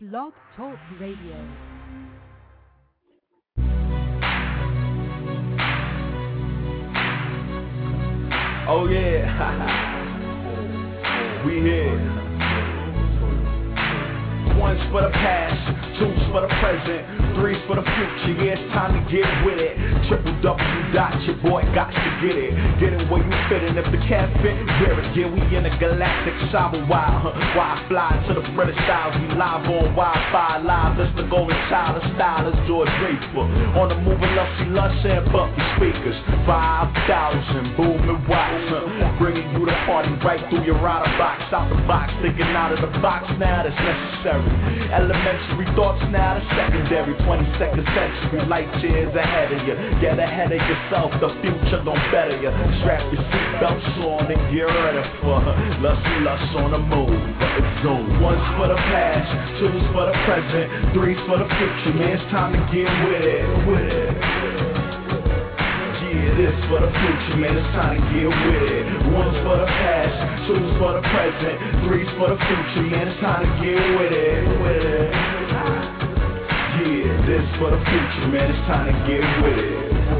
Blog Talk Radio. Oh yeah, we here. One's for the past, two's for the present, three's for the future. Yeah, it's time to get with it. www.yourboy.to-get-it. Get it where you fit, and if the cat fit, wear it. Yeah, we in the galactic cyber wild. Why fly to the British styles? We live on Wi-Fi live. That's the golden child of stylist George Draper. On the moving lusty lush and bucky speakers. 5,000 booming watts. Bringing you the party right through your rider box. Out the box, thinking out of the box now that's necessary. Elementary thoughts now the secondary. 22nd century, light years ahead of you. Get ahead of yourself, the future gon' better you. Strap your seatbelts on and get ready for lush on the move. Zoom. One's for the past, two's for the present, three's for the future. Man, it's time to get with it. Yeah, this for the future, man, it's time to get with it. One's for the past, two's for the present, three's for the future, man, it's time to get with it. Yeah, this for the future, man, it's time to get with it.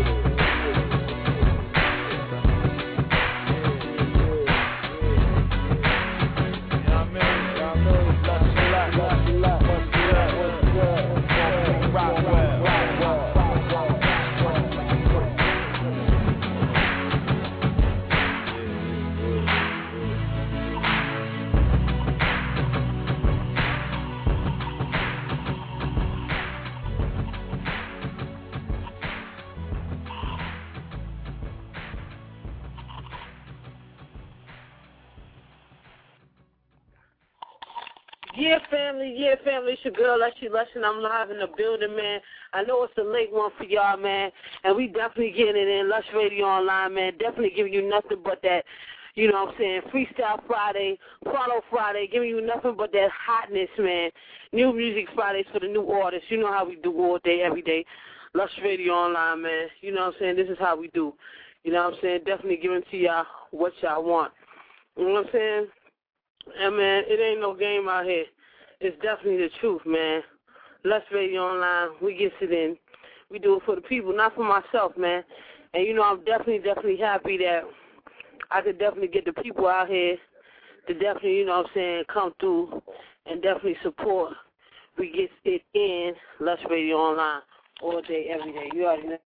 Yeah, family, it's your girl, Leshy Lush, and I'm live in the building, man. I know it's a late one for y'all, man, and we definitely getting it in. Lush Radio Online, man, definitely giving you nothing but that, you know what I'm saying, Freestyle Friday, Follow Friday, giving you nothing but that hotness, man. New Music Fridays for the new artists. You know how we do all day, every day. Lush Radio Online, man. You know what I'm saying? This is how we do. You know what I'm saying? Definitely giving to y'all what y'all want. You know what I'm saying? And, man, it ain't no game out here. It's definitely the truth, man. Lush Radio Online, we get it in. We do it for the people, not for myself, man. And, you know, I'm definitely happy that I could definitely get the people out here to definitely, you know what I'm saying, come through and definitely support. We get it in Lush Radio Online all day, every day. You already know.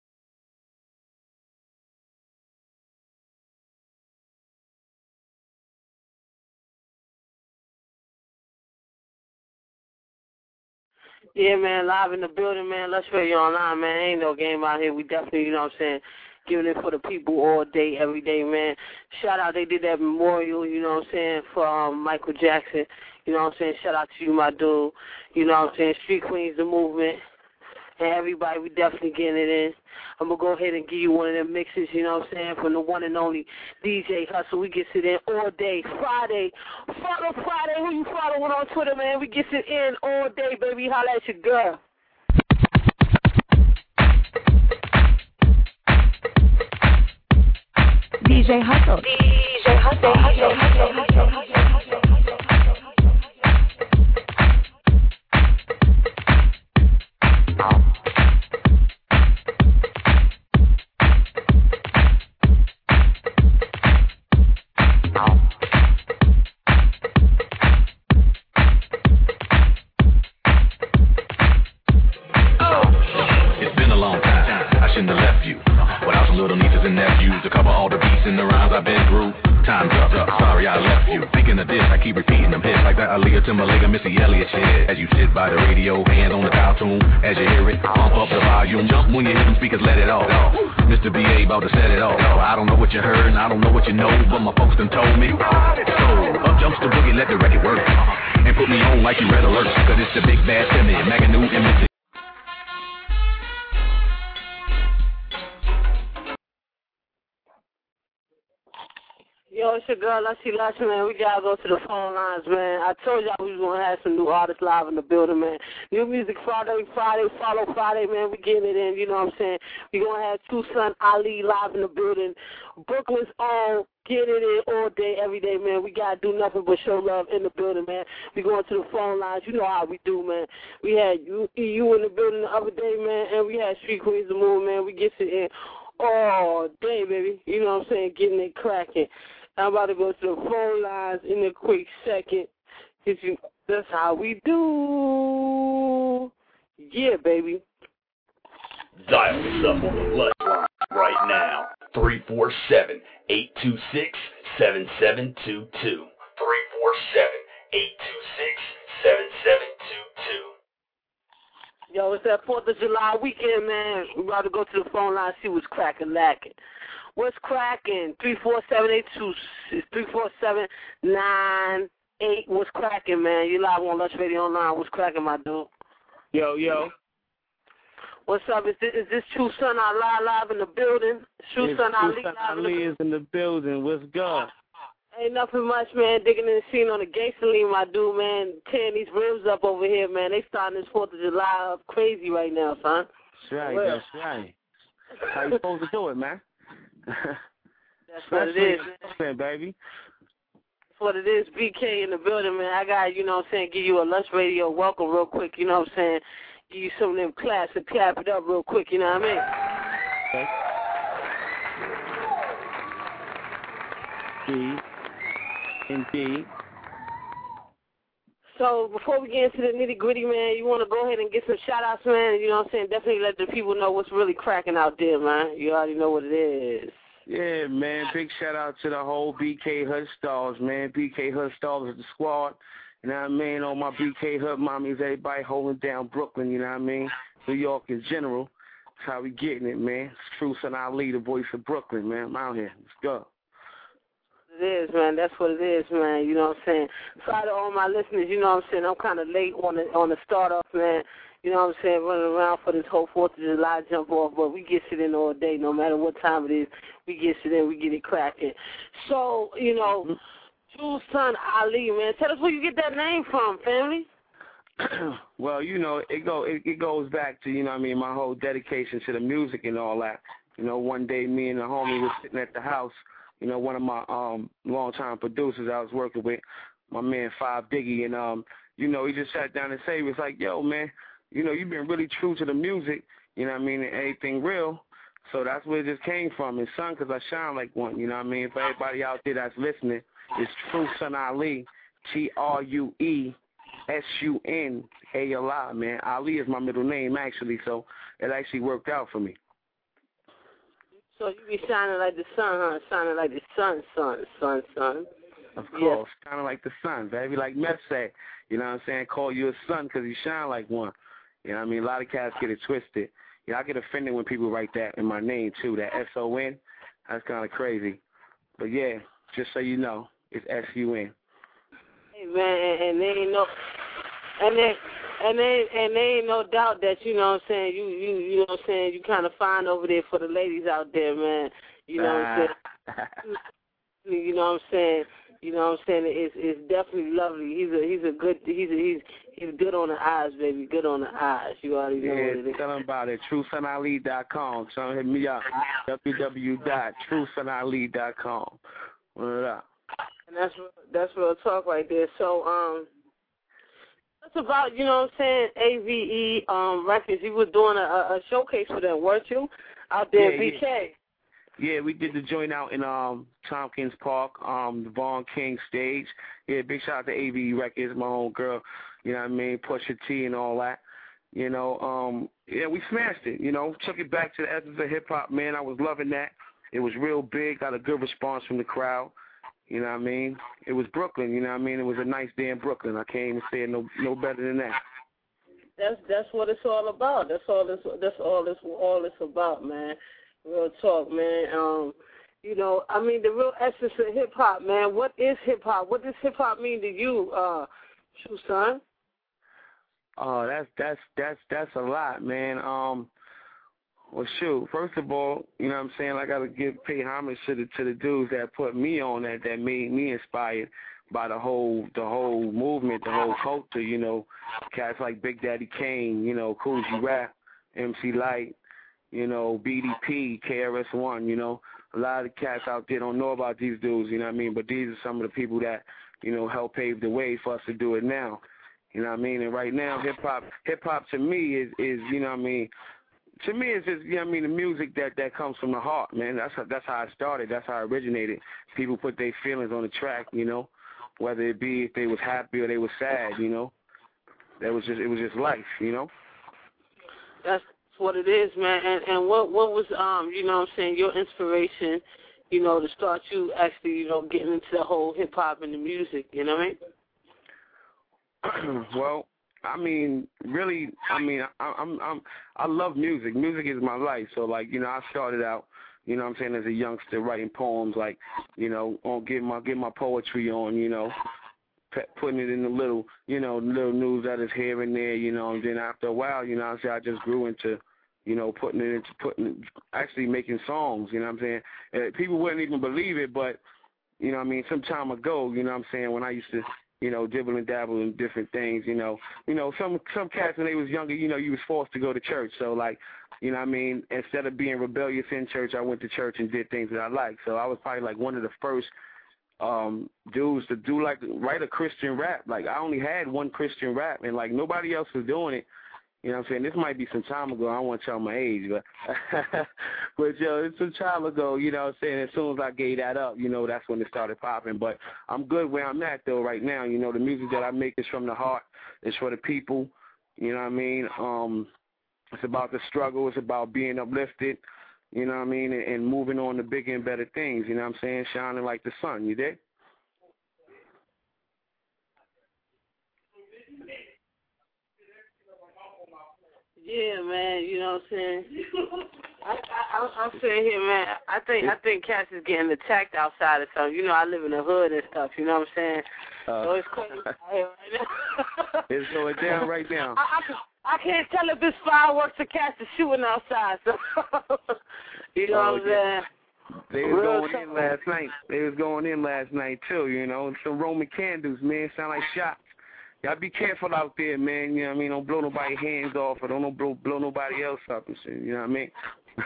Yeah, man, live in the building, man. Lush Radio Online, man. Ain't no game out here. We definitely, you know what I'm saying, giving it for the people all day, every day, man. Shout out, they did that memorial, you know what I'm saying, for Michael Jackson. You know what I'm saying? Shout out to you, my dude. You know what I'm saying? Street Queens, the movement. And everybody, we definitely getting it in. I'm going to go ahead and give you one of them mixes, you know what I'm saying, from the one and only DJ Hustle. We get it in all day. Friday, follow Friday. Who you following on Twitter, man? We get it in all day, baby. Holla at your girl. DJ Hustle. DJ Hustle. DJ Hustle. Yo, it's your girl, Lushy Lush, man. We gotta go to the phone lines, man. I told y'all we was gonna have some new artists live in the building, man. New Music Friday, follow Friday, man. We getting it in, you know what I'm saying? We gonna have True Son Ali live in the building. Brooklyn's on, get it in all day, every day, man. We gotta do nothing but show love in the building, man. We going to the phone lines, you know how we do, man. We had you in the building the other day, man, and we had Street Queens of the Moon, man. We get it in all day, baby. You know what I'm saying? Getting it cracking. I'm about to go to the phone lines in a quick second. That's how we do. Yeah, baby. Dial us up on the Lush line right now. 347-826-7722. 347-826-7722. Yo, it's that 4th of July weekend, man. We about to go to the phone line, see what's cracking, lacking. What's cracking? 347-826-3798. What's cracking, man? You live on Lush Radio Online. What's cracking, my dude? Yo. What's up? Is this True Son Ali live in the building? True Son Ali live in the building? is in the building. What's good? Ain't nothing much, man. Digging in the scene on the gangster lean, my dude, man. Tearing these ribs up over here, man. They starting this 4th of July up crazy right now, son. That's right. That's right. How you supposed to do it, man? That's what it is, man, baby. That's what it is. BK in the building, man. I got, you know what I'm saying, give you a Lush Radio welcome real quick, you know what I'm saying? Give you some of them claps and clap it up real quick, you know what I mean? Okay. Indeed. So before we get into the nitty-gritty, man, you want to go ahead and get some shout-outs, man, you know what I'm saying? Definitely let the people know what's really cracking out there, man. You already know what it is. Yeah, man, big shout-out to the whole BK Hood Stars, man. BK Hood Stars is the squad. You know what I mean? All my BK Hood mommies, everybody holding down Brooklyn, you know what I mean? New York in general. That's how we getting it, man. It's True Son Ali, the voice of Brooklyn, man. I'm out here. Let's go. It is, man. That's what it is, man. You know what I'm saying? Sorry to all my listeners, you know what I'm saying? I'm kind of late on the start-off, man. You know what I'm saying? Running around for this whole 4th of July jump off, but we get it in all day. No matter what time it is, we get it in. We get it cracking. So, you know, True Son Ali, man. Tell us where you get that name from, family. Well, you know, it goes back to, you know what I mean, my whole dedication to the music and all that. You know, one day me and the homie was sitting at the house. You know, one of my long-time producers I was working with, my man Five Diggy, and, you know, he just sat down and said, he was like, yo, man, you know, you've been really true to the music, you know what I mean, and everything real. So that's where it just came from. And son, because I shine like one, you know what I mean? For everybody out there that's listening, it's True Son Ali, TrueSunali, man. Ali is my middle name, actually, so it actually worked out for me. So you be shining like the sun, huh? Shining like the sun. Of course, kind of like the sun, baby. Like Meth said, you know what I'm saying? Call you a son because you shine like one. You know what I mean? A lot of cats get it twisted. You know, I get offended when people write that in my name, too, that S-O-N. That's kind of crazy. But, yeah, just so you know, it's S-U-N. Hey, man, and there ain't no... And there ain't no doubt that, you know what I'm saying, you know what I'm saying, you kind of fine over there for the ladies out there, man. You know what I'm saying? You know what I'm saying? You know what I'm saying? It's definitely lovely. He's good on the eyes, baby. Good on the eyes. You already know what it is. Tell them about it. TrueSunali.com. So hit me up. www.TrueSunali.com. Run it up. And that's real talk right there. So that's about, you know what I'm saying, AVE Records. You were doing a showcase for them, weren't you? Out there in BK. Yeah, we did the joint out in Tompkins Park, the Vaughn King stage. Yeah, big shout out to AVE Records, my own girl, you know what I mean, Pusha T and all that. You know, yeah, we smashed it, you know, took it back to the essence of hip-hop, man. I was loving that. It was real big, got a good response from the crowd, you know what I mean. It was Brooklyn, you know what I mean. It was a nice day in Brooklyn. I can't even say it no better than that. That's what it's all about. That's all it's about, man. Real talk, man. You know, I mean, the real essence of hip-hop, man. What is hip-hop? What does hip-hop mean to you, True Son? Oh, that's a lot, man. Well, shoot. First of all, you know what I'm saying? I gotta pay homage to the dudes that put me on that made me inspired by the whole movement, the whole culture. You know, cats like Big Daddy Kane, you know, Cool G Rap, MC Light, you know, BDP, KRS-One. You know, a lot of the cats out there don't know about these dudes. You know what I mean? But these are some of the people that, you know, helped pave the way for us to do it now. You know what I mean? And right now, hip hop to me is you know what I mean. To me, it's just, you know what I mean, the music that comes from the heart, man. That's how it started. That's how it originated. People put their feelings on the track, you know, whether it be if they was happy or they was sad, you know. It was just life, you know. That's what it is, man. And what was you know what I'm saying, your inspiration, you know, to start you actually, you know, getting into the whole hip hop and the music, you know what I mean? Well, I mean, really, I mean, I love music. Music is my life. So, like, you know, I started out, you know what I'm saying, as a youngster writing poems, like, you know, get my poetry on, you know, putting it in the little newsletters here and there, you know, and then after a while, you know, I just grew into, you know, actually making songs, you know what I'm saying. People wouldn't even believe it, but, you know what I mean, some time ago, you know what I'm saying, when I used to, you know, dibble and dabble in different things, you know, some cats when they was younger, you know, you was forced to go to church. So, like, you know what I mean, instead of being rebellious in church, I went to church and did things that I liked. So I was probably like one of the first dudes to write a Christian rap. Like, I only had one Christian rap, and like nobody else was doing it. You know what I'm saying? This might be some time ago. I don't want to tell my age, but but yo, it's some time ago. You know what I'm saying? As soon as I gave that up, you know, that's when it started popping. But I'm good where I'm at though right now. You know, the music that I make is from the heart. It's for the people. You know what I mean? It's about the struggle. It's about being uplifted. You know what I mean? And moving on to bigger and better things. You know what I'm saying? Shining like the sun. You dig? Yeah, man, you know what I'm saying? I'm sitting here, man. I think cats is getting attacked outside or something. You know, I live in the hood and stuff, you know what I'm saying? So it's crazy out here right now. It's going down right now. I can't tell if it's fireworks or cats are shooting outside, so you know what I'm saying? They was going in last night. They was going in last night too, you know. Some Roman candles, man, sound like shots. Y'all be careful out there, man. You know what I mean? Don't blow nobody's hands off or don't blow nobody else up and shit. You know what I mean?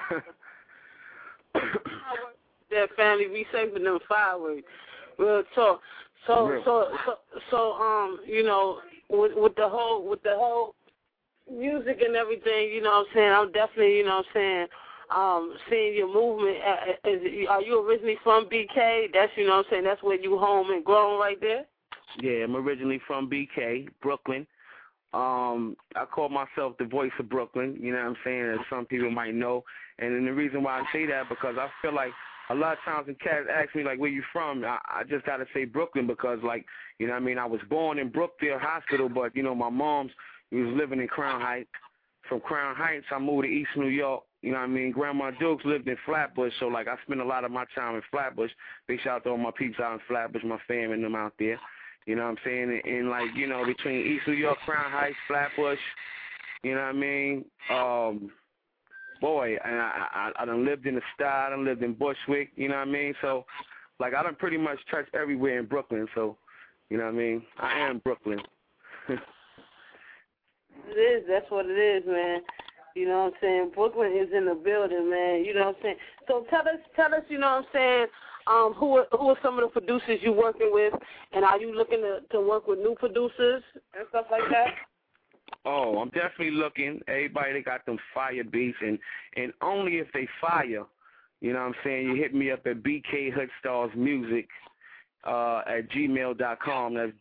That family be safe with them fireworks. Real talk. So you know, with the whole music and everything, you know what I'm saying, I'm definitely, you know what I'm saying, seeing your movement. Are you originally from BK? That's, you know what I'm saying, that's where you home and grown right there? Yeah, I'm originally from BK, Brooklyn. I call myself the voice of Brooklyn, you know what I'm saying, as some people might know. And then the reason why I say that, because I feel like a lot of times when cats ask me, like, where you from, I just got to say Brooklyn because, like, you know what I mean, I was born in Brookdale Hospital, but, you know, my mom's was living in Crown Heights. From Crown Heights, I moved to East New York. You know what I mean? Grandma Dukes lived in Flatbush, so, like, I spent a lot of my time in Flatbush. Big shout out to all my peeps out in Flatbush, my fam and them out there. You know what I'm saying? And like, you know, between East New York, Crown Heights, Flatbush, you know what I mean? Boy, and I done lived in the Star, I done lived in Bushwick, you know what I mean? So, like, I done pretty much touched everywhere in Brooklyn, so, you know what I mean? I am Brooklyn. It is, that's what it is, man. You know what I'm saying? Brooklyn is in the building, man. You know what I'm saying? So tell us, you know what I'm saying, who are some of the producers you working with, and are you looking to work with new producers and stuff like that? Oh, I'm definitely looking. Everybody that got them fire beats, and only if they fire, you know what I'm saying, you hit me up at bkhoodstarsmusic at gmail.com. That's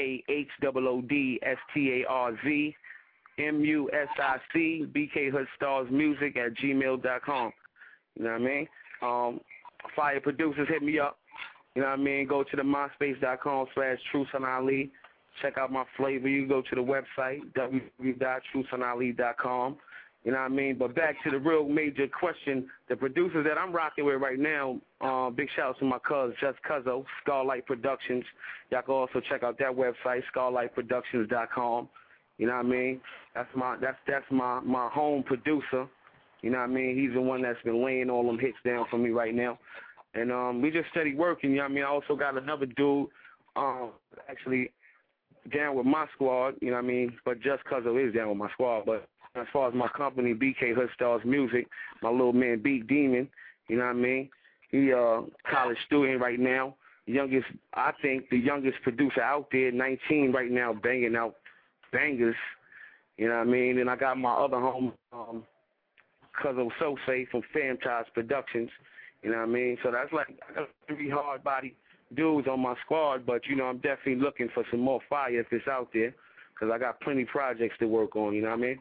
BKHOODSTARZ MUSIC, bkhoodstarsmusic at gmail.com. You know what I mean? Fire producers, hit me up. You know what I mean? Go to the myspace.com/TruthSonAli. Check out my flavor. You go to the website, www.truthsonali.com. You know what I mean? But back to the real major question, the producers that I'm rocking with right now, big shout out to my cousin, Just Cuzzo, Scarlight Productions. Y'all can also check out that website, scarlightproductions.com. You know what I mean? That's my home producer. You know what I mean? He's the one that's been laying all them hits down for me right now. And we just steady working, you know what I mean? I also got another dude actually down with my squad, you know what I mean? But just because of his down with my squad. But as far as my company, BK Hood Stars Music, my little man Beat Demon, you know what I mean? He college student right now. I think the youngest producer out there, 19 right now, banging out bangers, you know what I mean? And I got my other home, Cousin So Safe from Fantas Productions, you know what I mean? So that's like, I got 3 hard-body dudes on my squad, but, you know, I'm definitely looking for some more fire if it's out there, because I got plenty projects to work on, you know what I mean?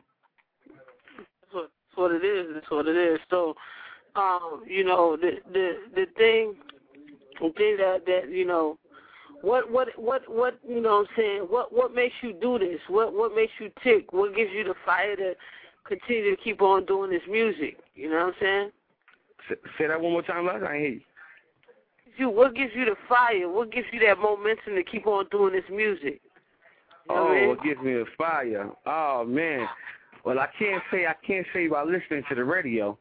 That's what it is. That's what it is. So, you know, the thing that you know, what you know what I'm saying, what makes you do this? What makes you tick? What gives you the fire to continue to keep on doing this music? You know what I'm saying? Say that one more time, Les. I ain't hear you. What gives you the fire? What gives you that momentum to keep on doing this music? You know what gives me the fire? Oh man. Well, I can't say by listening to the radio.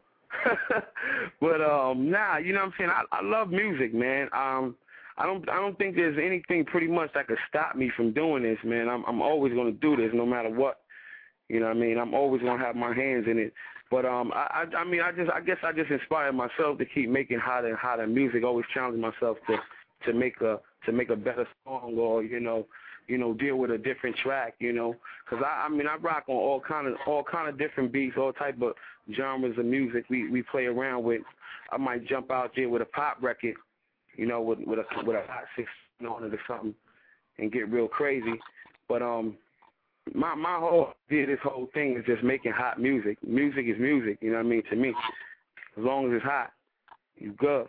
But nah, you know what I'm saying? I love music, man. I don't think there's anything pretty much that could stop me from doing this, man. I'm always gonna do this no matter what. You know what I mean? I'm always gonna have my hands in it. But I guess I just inspire myself to keep making hotter and hotter music. Always challenge myself to make a better song, or you know, deal with a different track, you know, because I rock on all kind of different beats, all type of genres of music we play around with. I might jump out there with a pop record, you know, with a hot 6 on it or something, and get real crazy. But my whole idea, this whole thing is just making hot music. Music is music, you know what I mean? To me, as long as it's hot, you good.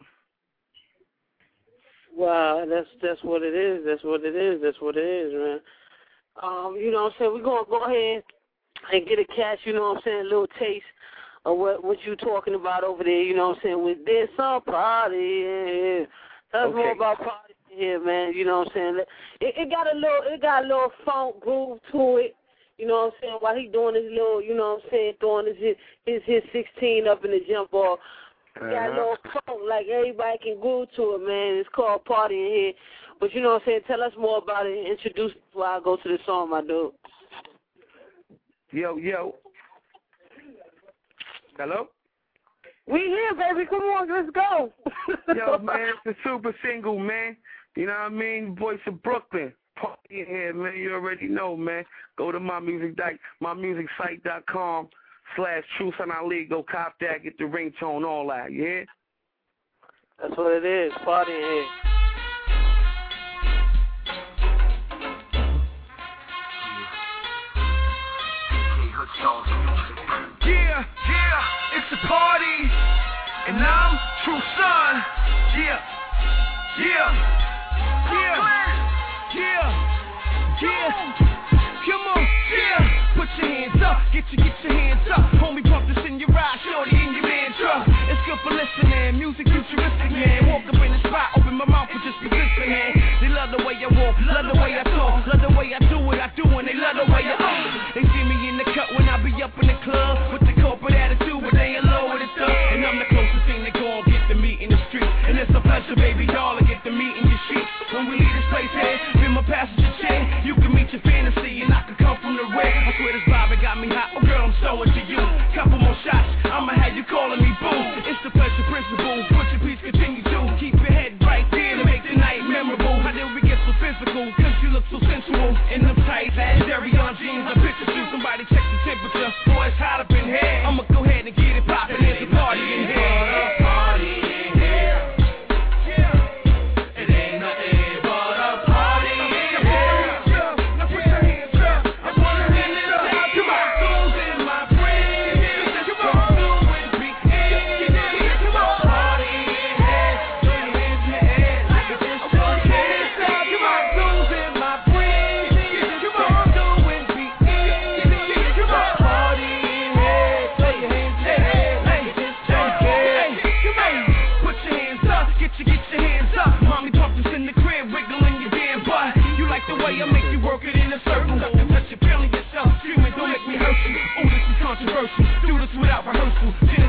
Wow, that's what it is. That's what it is. That's what it is, man. You know what I'm saying? We're going to go ahead and get a catch, you know what I'm saying, a little taste of what you talking about over there, you know what I'm saying, with this some party. Yeah. Tell us more about party here, man, you know what I'm saying? It got a little funk groove to it, you know what I'm saying, while he doing his little, you know what I'm saying, throwing his 16 up in the jump ball. Got a little funk, like everybody can groove to it, man. It's called Party in here. But you know what I'm saying, tell us more about it and introduce us before I go to the song, my dude. Yo. Hello? We here, baby. Come on, let's go. Yo, man, it's a super single, man. You know what I mean? Voice of Brooklyn. Party in here, man. You already know, man. Go to mymusicsite.com/TruthOnAli. Go cop that, get the ringtone, all that, yeah? That's what it is. Party in here. Yeah, it's a party, and I'm True Son. Yeah. Come on, yeah. Put your hands up, get your hands up. Homie, pump this in your ride, shorty in your man truck. It's good for listening, music futuristic, man. Walk up in the spot, open my mouth and just position, man. They love the way I walk, love the way I talk, love the way I do what I do, and they love the way I talk. They see me in the cut when I be up in the club with the corporate attitude, but they ain't low with it up. And I'm the closest thing they gon' get to meet in the street. And it's a pleasure, baby doll, to get to meet in your sheets. When we leave this place here, be my passenger chair. You can meet your fantasy, and I can come from the rear. I swear this vibe got me hot. Oh, girl, I'm so into you. Couple more shots, I'ma have you calling me boo. It's the pleasure principle. Put your peace, continue to keep your head right there to make the night memorable. How did we get so physical? Cause you look so sensual in them tight Jerry on jeans. I picture you. Somebody check the temperature. Boy, it's hot up in here. I'ma go ahead and get it poppin'. There's a party in here. Party in here. It ain't nothing but a party in here. Now put your hands up. I wanna hand it up. Come on, goes in my brain. Come on, do it, be in. Come on, party in here. Put your hands in the air like it's just okay. Come on, goes in my brain. Come on, do it, be in. Come on, party in here. Put your hands in the air like it's just okay. Come on, put your hands up. Get your hands up. Mommy pump this in the crib, wiggling your damn butt. You like the way I make you work it in a circle. Touch your feeling yourself, screaming, don't make me hurt you. Oh, this is controversial. Do this without rehearsal.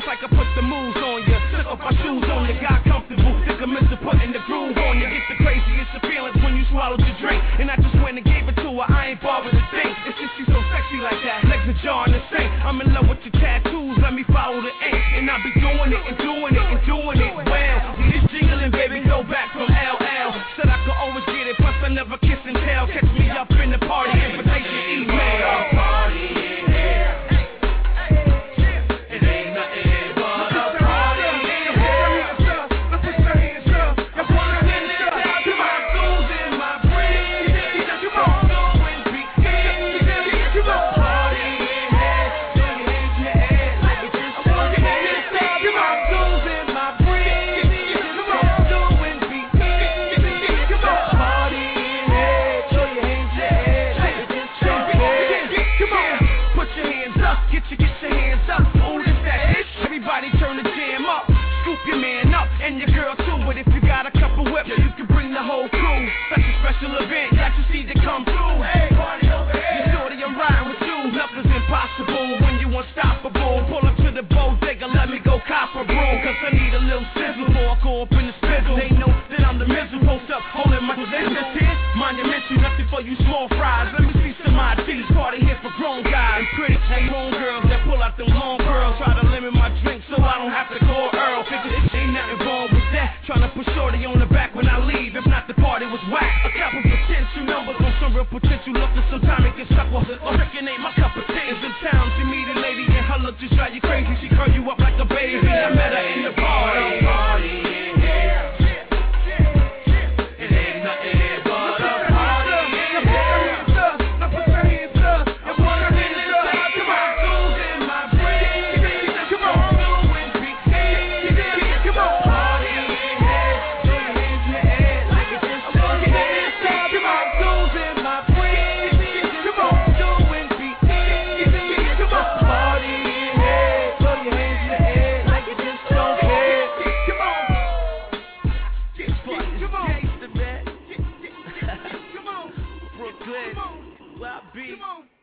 It's like I put the moves on you, took off my shoes on you, got comfortable. Think I missed putting the groove on you. Get the craziest of feelings when you swallowed your drink. And I just went and gave it to her, I ain't bothered to think. It's just she's so sexy like that, legs ajar in the sink. I'm in love with your tattoos, let me follow the ink. And I be doing it and doing it and doing it well. See this jingling, baby, go back from LL. Said I could always get it, plus I never kiss and tell. Catch me up in the party, invitation email. Party in here. It ain't nothing but a party in here. Let's put your hands up. Your party in there. To my soul's in my brain. Come on, go and begin. Come on, party in here. Throw your hands in the air like it's just started. Come on, soul's in my brain. Come on, go and begin. Come on, party in here. Throw your hands in the air like it's just started. Come on, put your hands up. Get your hands up. Oh, this that ish. Everybody turn the jam up. Scoop your man up and your girl too. But if you got a couple whips, you can bring the whole crew. Such a special event, got you see to come through. Hey, party over here. You shorty, I'm riding with you. Nothing's impossible when you unstoppable. Pull up to the bodega, let me go cop a broom. Cause I need a little sizzle before I go up in the spizzle. They know that I'm the miserable. Post up, holding my position. Here, monumental, nothing for you small fries. Let me see some IDs. Party here for grown guys. And pretty grown girls that pull out them long curls. Try to limit my drink so I don't have to call Earl. Figure this ain't nothing wrong with that. Trying to put shorty on the back when I leave. If not, the party was whack. A couple potential numbers on some real potential. Looking sometime it gets stuck with it. Or freaking ain't my cup of tea. Is in town, she meet a lady and her look just drive you crazy. She curl you up like a baby. I met her in the party. Party in here. It ain't nothing but a party in here. Now put your hands up. Your party in there. Come on, soul's in my brain. Come on, go and begin. Come on, party in here. Throw your hands in the air like it's just started. Come on, soul's in my brain. Come on, go and begin. Come on, party in here. Throw your hands in the air like it just started. Come on. Come on. Gangsta, man. Come on. Brooklyn. Where I be.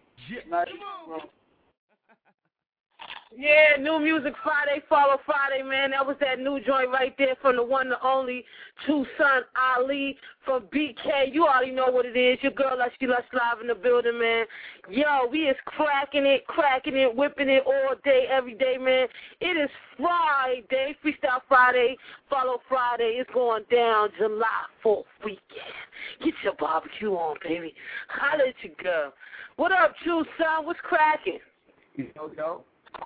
Yeah, New Music Friday, Follow Friday, man. That was that new joint right there from the one and only True Son Ali from BK. You already know what it is. Your girl, Lushy Lush Live in the building, man. Yo, we is cracking it, whipping it all day, every day, man. It is Friday, Freestyle Friday, Follow Friday. It's going down July 4th weekend. Get your barbecue on, baby. Holla at your girl. What up, True Son? What's cracking? Yo.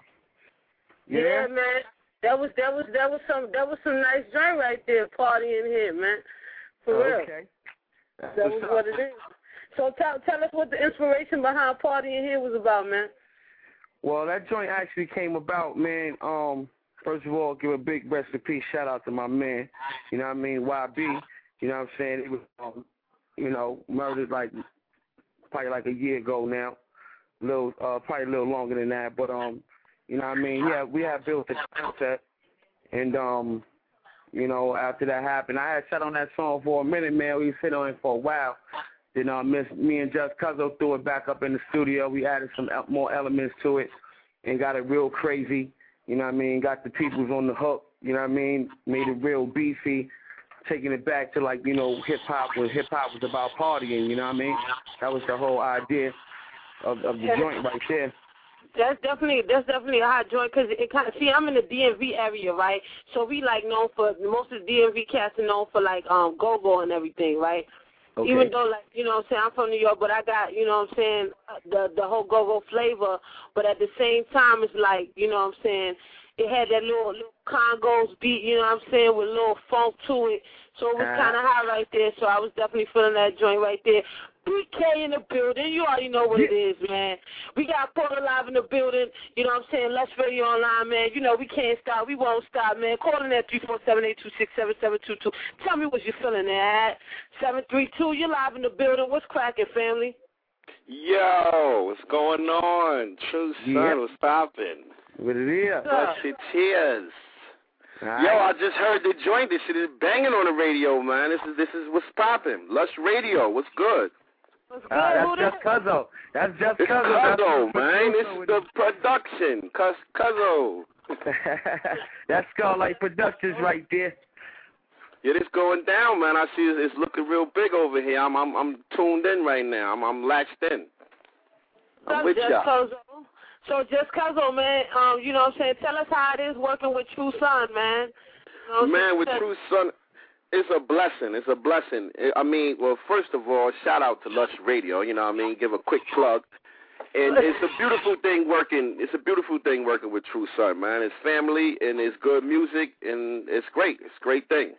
Yeah, man. That was some nice joint right there, party in here, man. For real. Okay. That was what it is. So tell us what the inspiration behind Party in Here was about, man. Well, that joint actually came about, man. First of all, give a big rest in peace shout out to my man. You know what I mean? YB. You know what I'm saying? It was murdered probably like a year ago now. Probably a little longer than that, but you know what I mean? Yeah, we had built the concept, and after that happened, I had sat on that song for a minute, man. We sat on it for a while. Then me and Just Cuzzo threw it back up in the studio. We added some more elements to it and got it real crazy. You know what I mean? Got the peoples on the hook. You know what I mean? Made it real beefy, taking it back to hip hop when hip hop was about partying. You know what I mean? That was the whole idea of the joint right there. That's definitely a hot joint because it kind of I'm in the DMV area, right? So we known for most of the DMV cats are known for go-go and everything, right? Okay. Even though I'm from New York, but I got the whole go-go flavor, but at the same time it's it had that little Congos beat, with a little funk to it. So it was kind of hot right there. So I was definitely feeling that joint right there. BK in the building. You already know what it is, man. We got Porter Live in the building. You know what I'm saying? Let's Radio Online, man. We can't stop. We won't stop, man. Call in at 347-826-7722. Tell me what you're feeling there at 732. You're live in the building. What's cracking, family? Yo, what's going on? True Son, what's popping? What it is? Lushy Tears. Right. Yo, I just heard the joint. This shit is banging on the radio, man. This is what's popping. Lush Radio, what's good? That's just Cuzzo. That's just It's Cuzzo. Cuzzo, man. It's the production. Cuzzo. That's Scarlight Productions right there. Yeah, it's going down, man. I see it's looking real big over here. I'm tuned in right now. I'm latched in. I'm with y'all. So just Cuzzo, man, you know what I'm saying, tell us how it is working with True Son, man. You know Man, with True Son, it's a blessing. It's a blessing. I mean, well, first of all, shout out to Lush Radio, you know what I mean? Give a quick plug. And it's a beautiful thing working. It's a beautiful thing working with True Son, man. It's family and it's good music and it's great. It's a great thing.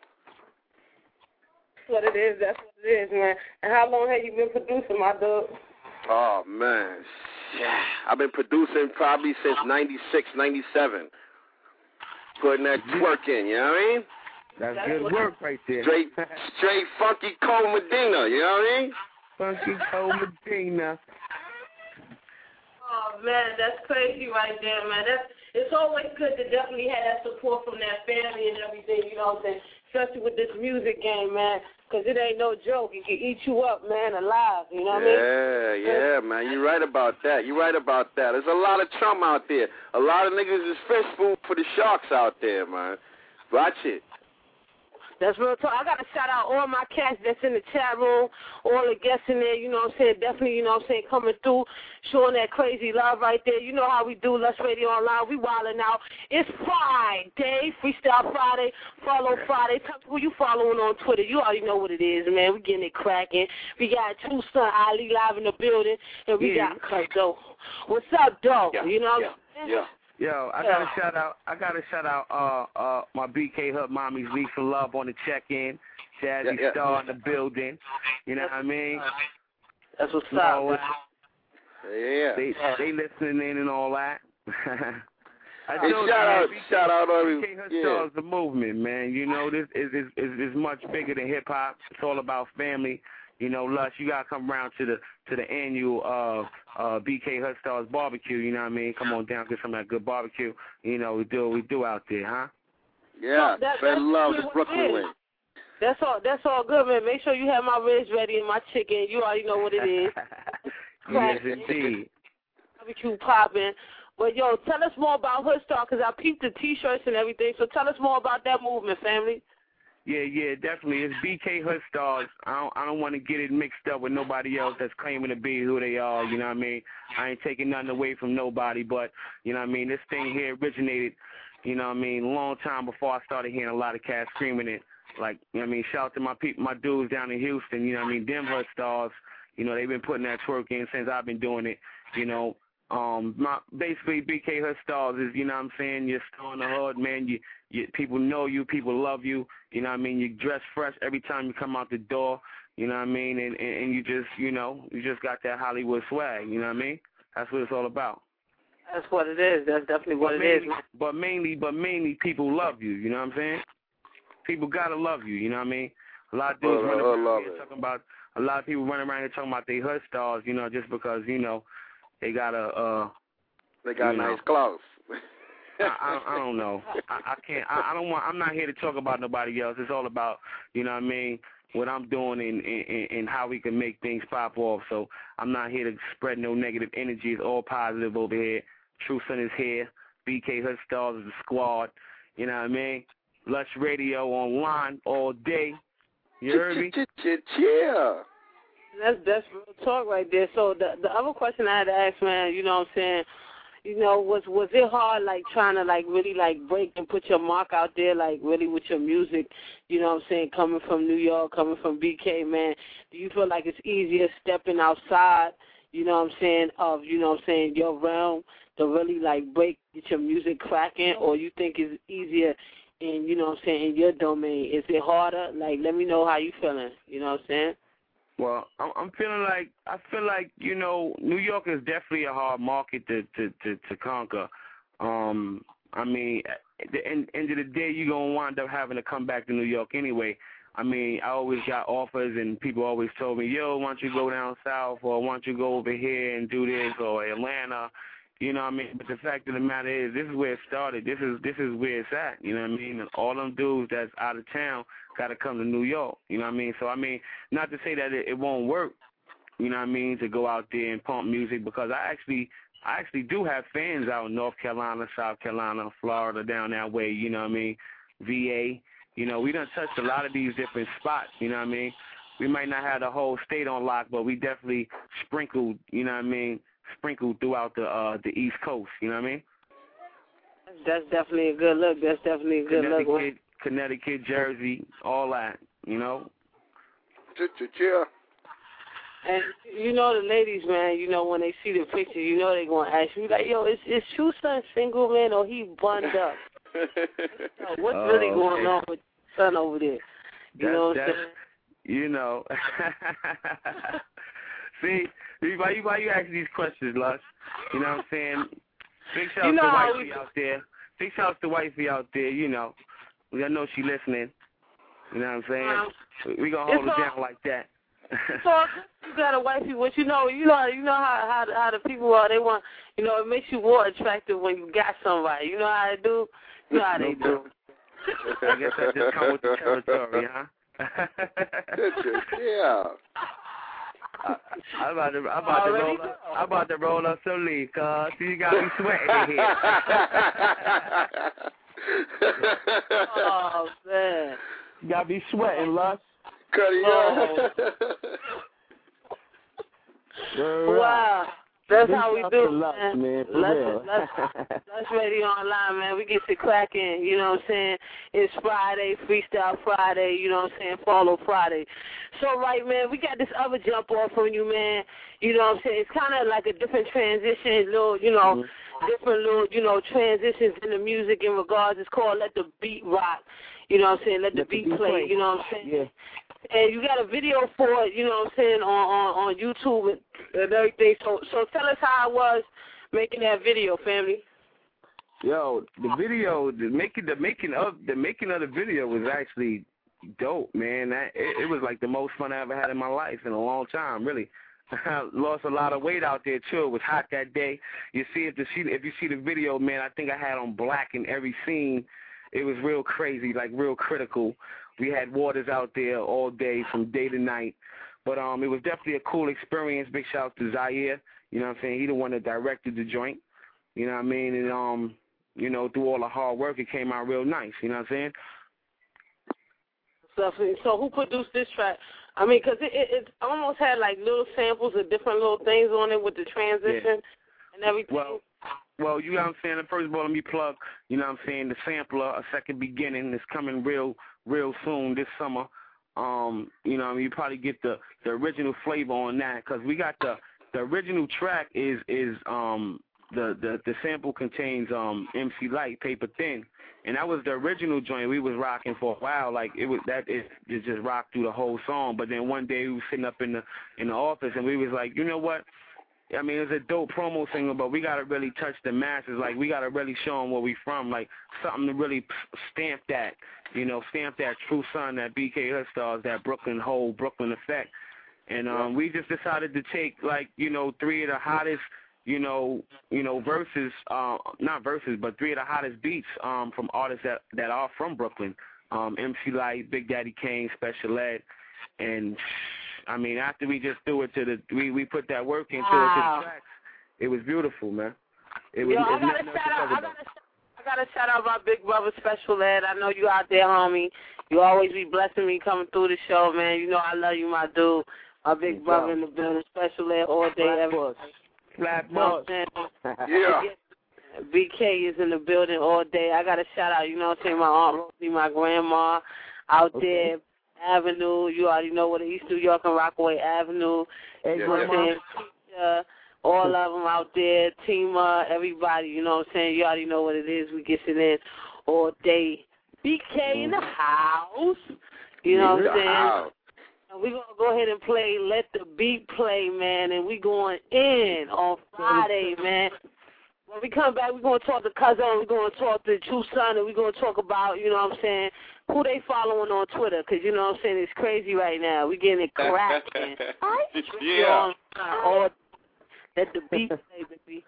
That's what it is. That's what it is, man. And how long have you been producing, my dog? Oh, man. I've been producing probably since 96, 97. Putting that twerk in, you know what I mean? That's good work right there. Straight funky Cole Medina, you know what I mean? Funky Cole Medina. Oh, man, that's crazy right there, man. It's always good to definitely have that support from that family and everything, you know what I'm saying? Especially with this music game, man, because it ain't no joke. It can eat you up, man, alive, you know what I mean? Yeah, man, you're right about that. You're right about that. There's a lot of chum out there. A lot of niggas is fish food for the sharks out there, man. Watch it. That's real talk. I got to shout out all my cats that's in the chat room, all the guests in there, you know what I'm saying, definitely, you know what I'm saying, coming through, showing that crazy love right there. You know how we do Lush Radio Online. We wilding out. It's Friday, Freestyle Friday, Follow Friday. Tell me who you following on Twitter. You already know what it is, man. We getting it cracking. We got True Son Ali live in the building, and we got Cuzzo. What's up, though? You know what I'm saying? Yo, I gotta shout out my BK Hut mommies, Lisa Love on the check-in, Jazzy Star in the building. You know what I mean? That's what's up. Yeah. They listening in and all that. Shout out all BK Hut Star is the movement, man. You know, this is much bigger than hip hop. It's all about family. You know, Lush, you gotta come around to the annual BK Hut Stars barbecue. You know what I mean? Come on down, get some of that good barbecue. You know, we do what we do out there, huh? Yeah, spread love to Brooklyn way. That's all good, man. Make sure you have my ribs ready and my chicken. You already know what it is. Yes, indeed. Barbecue popping. But yo, tell us more about Hood Star, because I peeped the T-shirts and everything. So tell us more about that movement, family. Yeah, definitely. It's BK Hood Stars. I don't want to get it mixed up with nobody else that's claiming to be who they are, you know what I mean? I ain't taking nothing away from nobody, but, you know what I mean, this thing here originated, you know what I mean, a long time before I started hearing a lot of cats screaming it. Like, you know what I mean, shout out to my people, my dudes down in Houston, you know what I mean, them Hood Stars, you know, they've been putting that twerk in since I've been doing it, you know. Basically, BK Hood Stars is, you know what I'm saying, you're still in the hood, man. You people know you, people love you, you know what I mean. You dress fresh every time you come out the door, you know what I mean, and you just, you know, you just got that Hollywood swag, you know what I mean. That's what it's all about. That's what it is. That's definitely what it is. But mainly, people love you, you know what I'm saying. People gotta love you, you know what I mean. A lot of dudes running around here talking about, a lot of people running around here talking about they Hood Stars, you know, just because, you know, they got nice clothes. I don't know. I can't. I don't want. I'm not here to talk about nobody else. It's all about, you know what I mean, what I'm doing and how we can make things pop off. So I'm not here to spread no negative energy. It's all positive over here. True Son is here. BK Hood Stars is the squad. You know what I mean? Lush Radio Online all day. You heard me? Yeah. That's real talk right there. So the other question I had to ask, man, you know what I'm saying, you know, was it hard, like, trying to, like, really, like, break and put your mark out there, like, really with your music, you know what I'm saying, coming from New York, coming from BK, man? Do you feel like it's easier stepping outside, you know what I'm saying, of, you know what I'm saying, your realm to really, like, get your music cracking, or you think it's easier in, you know what I'm saying, in your domain? Is it harder? Like, let me know how you feeling, you know what I'm saying? Well, I feel like, you know, New York is definitely a hard market to conquer. I mean, at the end of the day, you're going to wind up having to come back to New York anyway. I mean, I always got offers, and people always told me, yo, why don't you go down south, or why don't you go over here and do this, or Atlanta, you know what I mean? But the fact of the matter is, this is where it started. This is where it's at, you know what I mean? And all them dudes that's out of town got to come to New York, you know what I mean? So, I mean, not to say that it won't work, you know what I mean, to go out there and pump music, because I actually do have fans out in North Carolina, South Carolina, Florida, down that way, you know what I mean, VA. You know, we done touched a lot of these different spots, you know what I mean. We might not have the whole state on lock, but we definitely sprinkled, you know what I mean, sprinkled throughout the East Coast, you know what I mean. That's definitely a good look. That's definitely a good look. Connecticut, Jersey, all that, you know. Yeah. And you know the ladies, man, you know, when they see the picture, you know they're going to ask you, like, yo, is True Son single, man, or he bunned up? What's really going on with Son over there? You know what I'm saying? You know. See, why you ask these questions, Lush? You know what I'm saying? Big shout out to Wifey out there. Big shout out to Wifey out there, you know. I know she listening. You know what I'm saying? We going to hold it down like that. So you got a wifey, what you know how the people are. They want, you know, it makes you more attractive when you got somebody. You know how they do. You know how they do. I guess that just come with the territory, huh? Yeah. I'm about to roll up some leaf, cuz you got me sweating here. Oh man, you got me sweating, Lush. Wow. That's how we do, man. Lush Radio Online, man. We get to cracking, you know what I'm saying? It's Friday, Freestyle Friday, you know what I'm saying? Follow Friday. So, right, man, we got this other jump off from you, man. You know what I'm saying? It's kind of like a different transition, little, you know, different little, you know, transitions in the music in regards. It's called Let the Beat Rock. You know what I'm saying? Let the beat play, you know what I'm saying? Yeah. And you got a video for it, you know what I'm saying, on YouTube and everything. So tell us how it was making that video, family. Yo, the video, the making of the video was actually dope, man. It was like the most fun I ever had in my life in a long time, really. I lost a lot of weight out there too. It was hot that day. If you see the video, man, I think I had on black in every scene. It was real crazy, like real critical. We had waters out there all day, from day to night. But it was definitely a cool experience. Big shout out to Zaire. You know what I'm saying? He the one that directed the joint. You know what I mean? And, you know, through all the hard work, it came out real nice. You know what I'm saying? So who produced this track? I mean, because it almost had, like, little samples of different little things on it with the transition and everything. Well, you know what I'm saying? First of all, let me plug, you know what I'm saying, the sampler, A Second Beginning, is coming real soon this summer. You know, you probably get the original flavor on that, because we got the original track is the sample contains MC Light, Paper Thin, and that was the original joint we was rocking for a while. Like it just rocked through the whole song. But then one day we was sitting up in the office and we was like, you know what? I mean, it's a dope promo single, but we got to really touch the masses. Like, we got to really show them where we from, like, something to really stamp that, you know, stamp that True Son, that BK Hood Stars, that Brooklyn effect. And we just decided to take, like, you know, three of the hottest, you know, verses, not verses, but three of the hottest beats from artists that are from Brooklyn. MC Light, Big Daddy Kane, Special Ed, and I mean, after we just threw it we put that work into it to the tracks. It was beautiful, man. I gotta shout out my big brother, Special Ed. I know you out there, homie. You always be blessing me coming through the show, man. You know I love you, my dude. My big brother in the building, Special Ed all day, every day. Flatbush. Yeah. BK is in the building all day. I gotta shout out, you know what I'm saying, my Aunt Rosie, my grandma out there. Avenue, you already know what it is, East New York and Rockaway Avenue. You know what I'm saying? All of them out there, Tima, everybody, you know what I'm saying? You already know what it is. We get it in all day. BK in the house. You know what I'm saying? And we're going to go ahead and play Let the Beat Play, man, and we going in on Friday, man. When we come back, we're going to talk to Cousin, we're going to talk to True Son, and we're going to talk about, you know what I'm saying, who they following on Twitter, because, you know what I'm saying, it's crazy right now. We getting it cracking. Yeah. Let the beat play, baby.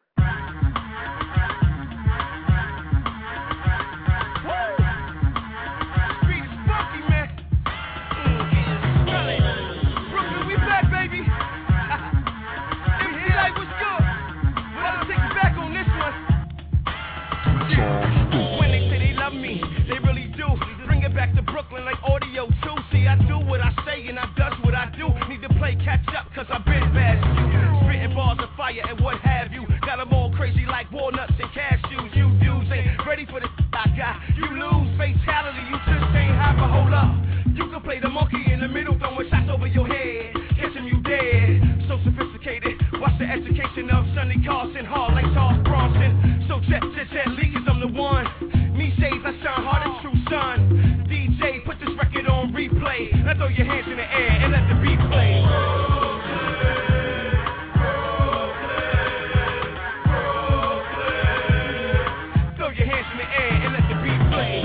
Brooklyn, we back, baby. When they say they love me, they really do. Bring it back to Brooklyn like audio too. See, I do what I say and I does what I do. Need to play catch up cause I've been bad. Spitting bars of fire and what have you. Got them all crazy like walnuts and cashews. You dudes ain't ready for the I got. You lose fatality, you just ain't have a hold up. You can play the monkey in the middle, throwing shots over your head. Catch him, you dead. So sophisticated. Watch the education of Sonny Carson, hard like Charles Bronson. So jet Lee, cause I'm the one. Me shades, I shine hard as true sun. DJ, put this record on replay. Now throw your hands in the air and let the beat play. Throw your hands in the air and let the beat play.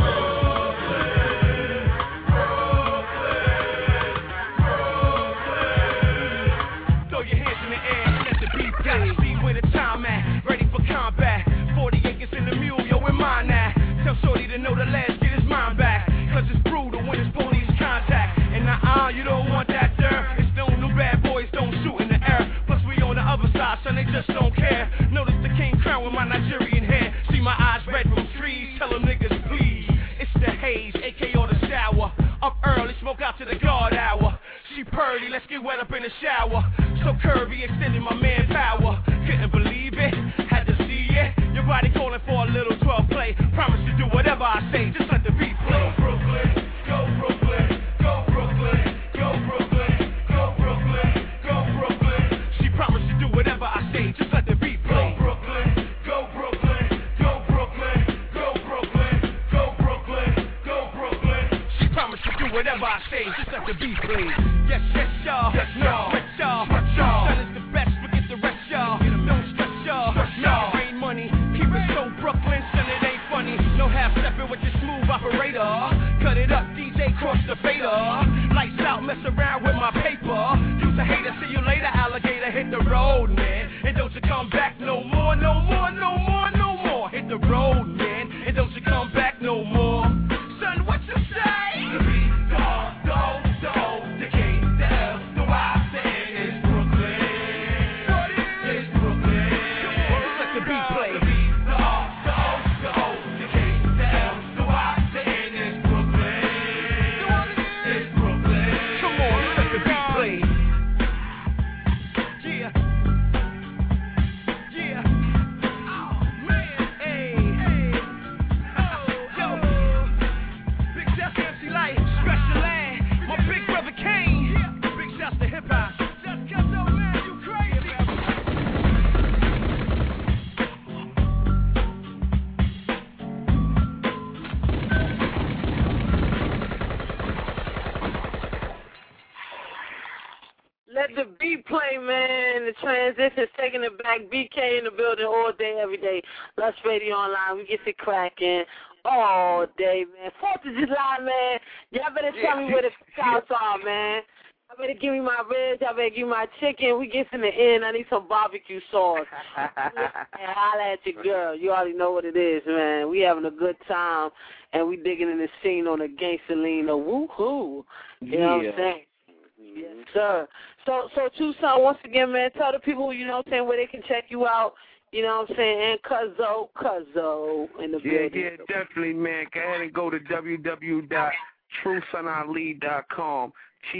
Throw your hands in the air and let the beat play. Gotta be where the time at, ready for combat. 40 acres in the mule, yo, in mine now. Tell Shorty to know the last, get his mind back. Cause it's brutal when it's police contact. And you don't want that dirt. It's known them bad boys don't shoot in the air. Plus we on the other side, son, they just don't care. Notice the king crown with my Nigerian hair. See my eyes red from trees, tell them niggas please. It's the haze, AK or the shower. Up early, smoke out to the guard hour. She purdy, let's get wet up in the shower. So curvy, extending my manpower. Couldn't believe it, had to see it. Your body calling for a little 12 play. Promise to do whatever I say, just let the beat play. Go Brooklyn, go Brooklyn, go Brooklyn, go Brooklyn, go Brooklyn, go Brooklyn. She promised to do whatever I say, just let the beat play. Go Brooklyn, go Brooklyn, go Brooklyn, go Brooklyn, go Brooklyn, go Brooklyn. She promised to do whatever I say, just let the beat play. Yes, yes, y'all, yes, y'all, yes, y'all, yes, y'all. Son is the best, forget the rest, y'all. Don't stress, y'all, y'all. Rain money, keep it so Brooklyn, son, it ain't funny. No half stepping with your smooth operator. Cut it up, DJ, cross the fader. Lights out, mess around with my paper. Use a hater, see you later, alligator. Hit the road, man, and don't you come back no more, no more, no more, no more. Hit the road, man, and don't you come back no more. Son, what you say? The beat, the K, the L, the Y, the N is Brooklyn. What is Brooklyn? Come on, let's let the beat play. The beat, the R, the O, the O, the K, the L, the Y, the N is Brooklyn. It's Brooklyn. Come on, let's let the beat play. Yeah. Yeah. Oh, man. Hey. Yo. Big shout to MC Light, Special Land. My big brother Kane. Yeah. Big shouts to hip hop. Just come on, man, you crazy. Let the beat play, man. The transition's taking it back. BK in the building all day, every day. Lush Radio Online. We get it cracking all day, man. 4th of July, man. Y'all better tell me where the cows are, man. Y'all better give me my ribs. Y'all better give me my chicken. We get in the end. I need some barbecue sauce. And holla at your girl. You already know what it is, man. We having a good time, and we digging in the scene on the gangster lean. Woo-hoo. You know what I'm saying? Yes, sir. So Tucson, once again, man, tell the people, you know what I'm saying, where they can check you out, you know what I'm saying, and Cuzzo in the building. Yeah, definitely, man. Go ahead and go to www.truesunali.com,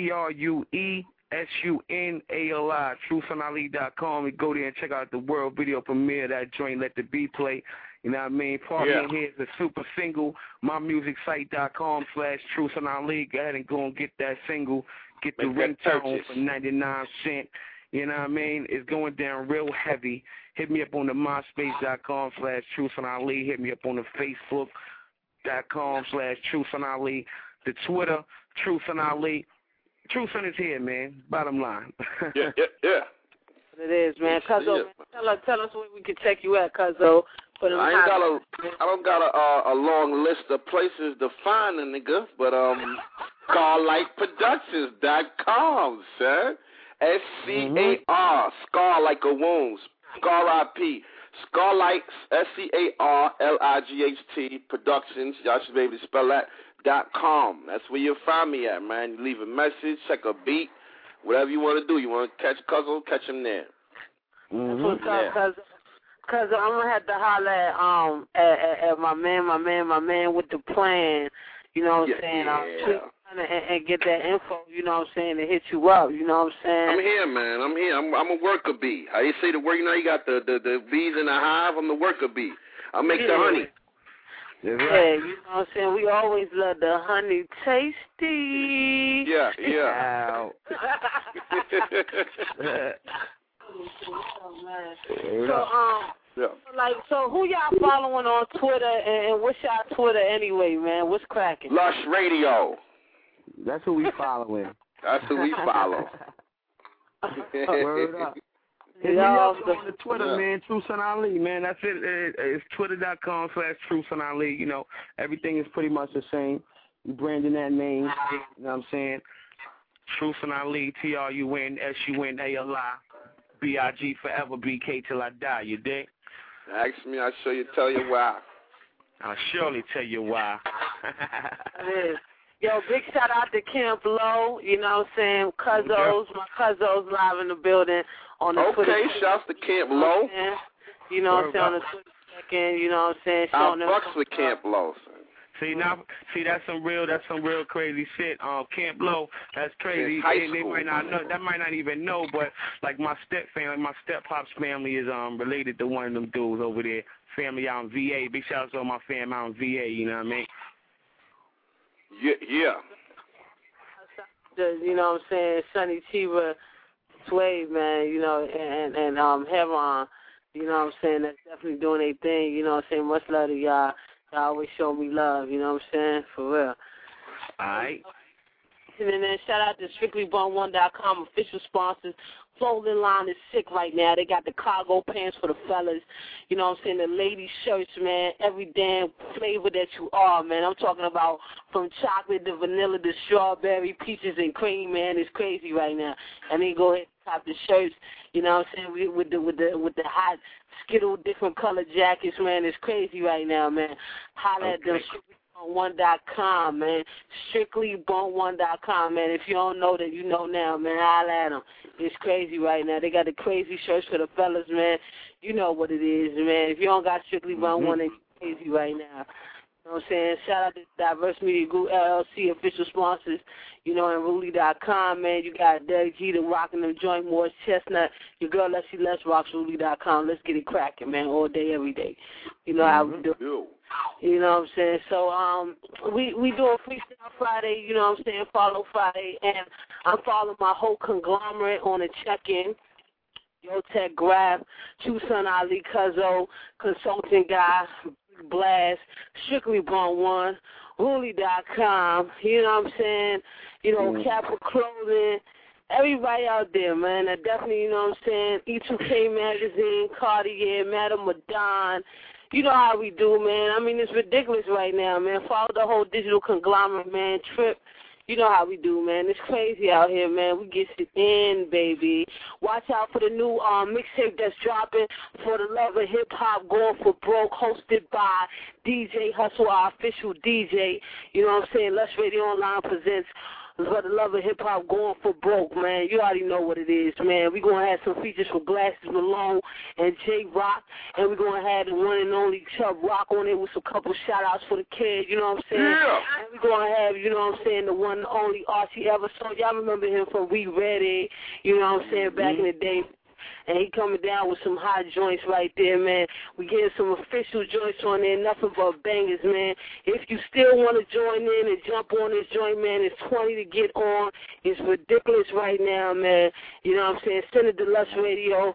TrueSunali, TrueSunali.com. And go there and check out the world video premiere of that joint, Let the Beat Play. You know what I mean? Part in here is a super single, mymusicsite.com/TrueSunali. Go ahead and go and get that single. Get the ringtone for 99 cents. You know what I mean? It's going down real heavy. Hit me up on the myspace.com/TrueSunali. Hit me up on the Facebook.com/TrueSunali. The Twitter, TrueSunali. True Sun is here, man. Bottom line. Yeah. It is, man. Cuzzo, tell us where we can check you at, Cuzzo. I don't got a long list of places to find a nigga, but ScarLightProductions.com, sir. SCAR, Scar like a wound, Scar IP, Scarlight, SCARLIGHT Productions. Y'all should be able to spell that. .com. That's where you'll find me at, man. You leave a message, check a beat, whatever you want to do. You want to catch Cuzzo, catch him there. What's up, Cuzzo? Cause I'm gonna have to holler at my man with the plan. You know what I'm saying? And get that info. You know what I'm saying? And hit you up. You know what I'm saying? I'm here, man. I'm here. I'm a worker bee. How you say the word? You know, you got the bees in the hive. I'm the worker bee. I make the honey. Yeah, you know what I'm saying? We always love the honey tasty. Yeah. So who y'all following on Twitter, and what's y'all Twitter anyway, man? What's cracking? Lush Radio. That's who we following. That's who we follow. Word up. Hit me up on the Twitter, man. True Son Ali, man. That's it. It's twitter.com/True Son Ali. You know, everything is pretty much the same. We branding that name. You know what I'm saying? True Son Ali, TRUNSUNALI, BIG forever, BK till I die. You dig? Ask me, I'll show you. Tell you why. I'll surely tell you why. Yo, big shout out to Camp Low, you know what I'm saying? Cuzzos, my Cuzzos live in the building on the Twitter. Okay, shouts to Camp Low. You know what I'm saying, on the Twitter second, you know what I'm saying? I fucks with Camp Low, son. See that's some real crazy shit. Camp Low, that's crazy. They might not know, that might not even know, but like my step pop's family is related to one of them dudes over there. Family out in VA. Big shout out to all my fam out in VA, you know what I mean? Yeah. You know what I'm saying? Sonny Chiba, Sway, man, you know, and Heron, you know what I'm saying? That's definitely doing their thing, you know what I'm saying? Much love to y'all. Y'all always show me love, you know what I'm saying? For real. All right. And then shout out to StrictlyBone1.com, official sponsors. Clothing line is sick right now. They got the cargo pants for the fellas. You know what I'm saying? The lady shirts, man. Every damn flavor that you are, man. I'm talking about from chocolate to vanilla to strawberry, peaches and cream, man. It's crazy right now. And then go ahead and top the shirts. You know what I'm saying? With the hot Skittle different color jackets, man. It's crazy right now, man. Holla at them. StrictlyBone1.com, man. StrictlyBone1.com, man. If you don't know that, you know now, man. Holla at them. It's crazy right now. They got the crazy shirts for the fellas, man. You know what it is, man. If you don't got Strictly Bone 1, it's crazy right now. You know what I'm saying? Shout out to Diverse Media Group, LLC, official sponsors, you know, and Ruly.com, man. You got Derek G, the rocking them joint, Morris Chestnut. Your girl, Let's rocks, Ruly.com. Let's get it cracking, man, all day, every day. You know how we do. You know what I'm saying? So we do a Freestyle Friday, you know what I'm saying, Follow Friday, and I'm following my whole conglomerate on a check-in. Yo Tech Grab, True Son Ali Cuzzo, Consulting Guy, Blast, Strictly Bone 1, Ruly.com, you know what I'm saying, you know, Capital Clothing, everybody out there, man, that definitely, you know what I'm saying, E2K Magazine, Cartier, Madame Madon. You know how we do, man. I mean, it's ridiculous right now, man. Follow the whole digital conglomerate, man. Trip. You know how we do, man. It's crazy out here, man. We get it in, baby. Watch out for the new mixtape that's dropping, For the Love of Hip Hop, Going for Broke, hosted by DJ Hustle, our official DJ. You know what I'm saying? Lush Radio Online presents For the Love of Hip Hop, Going for Broke, man. You already know what it is, man. We're going to have some features for Glasses Malone and J Rock, and we're going to have the one and only Chubb Rock on it with some couple shout-outs for the kids, you know what I'm saying? Yeah. And we're going to have, you know what I'm saying, the one and only Archie Eversole. Y'all remember him from We Ready, you know what I'm saying, back in the day. And he coming down with some hot joints right there, man. We getting some official joints on there, nothing but bangers, man. If you still want to join in and jump on this joint, man, it's $20 to get on. It's ridiculous right now, man. You know what I'm saying? Send it to Lush Radio,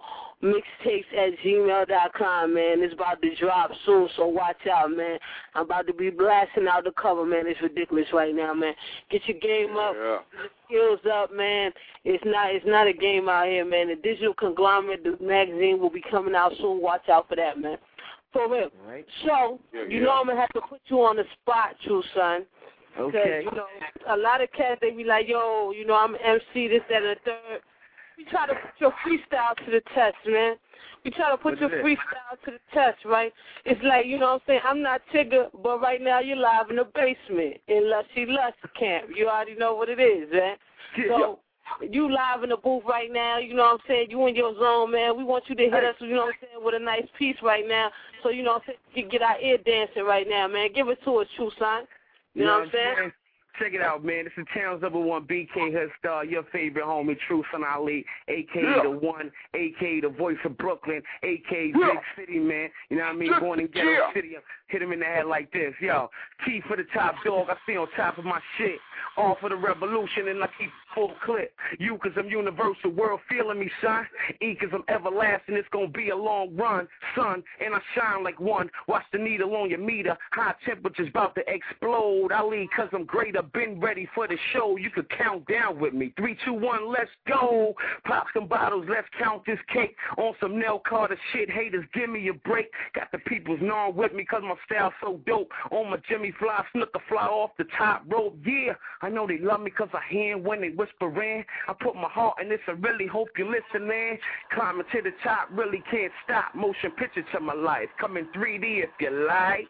mixtapes@gmail.com, man. It's about to drop soon, so watch out, man. I'm about to be blasting out the cover, man. It's ridiculous right now, man. Get your game up, get your skills up, man. It's not a game out here, man. The digital conglomerate, the magazine will be coming out soon. Watch out for that, man. For real. Right. So, you know I'm going to have to put you on the spot, True Son. Okay. You know, a lot of cats, they be like, yo, you know, I'm MC, this, that, and the third. We try to put your freestyle to the test, man. We try to put your freestyle to the test, right? It's like, you know what I'm saying, I'm not Tigger, but right now you're live in the basement in Lushy Lush Camp. You already know what it is, man. So You live in the booth right now, you know what I'm saying? You in your zone, man. We want you to hit us, you know what I'm saying, with a nice piece right now. So, you know what I'm saying, you can get our ear dancing right now, man. Give it to us, True Son. You know what I'm saying? Check it out, man. This is Town's #1 BK Hood Star, your favorite homie, True Son Ali, a.k.a. the one, a.k.a. the voice of Brooklyn, a.k.a. Big City, man. You know what I mean? Born in Ghetto City. Hit him in the head like this. Yo, T for the top dog. I stay on top of my shit. All for the revolution, and I keep full clip. You, cause I'm universal. World feeling me, son. E, cause I'm everlasting. It's gonna be a long run, son. And I shine like one. Watch the needle on your meter. High temperature's about to explode. I lead cause I'm greater. Been ready for the show. You could count down with me. 3, 2, 1, let's go. Pop some bottles. Let's count this cake. On some Nell Carter shit. Haters, give me a break. Got the people's norm with me cause my style so dope. On my Jimmy Fly, snooker fly off the top rope. Yeah, I know they love me cause I hear when they whispering. I put my heart in this, I really hope you listening. Climbing to the top, really can't stop. Motion picture to my life. Come in 3D if you like.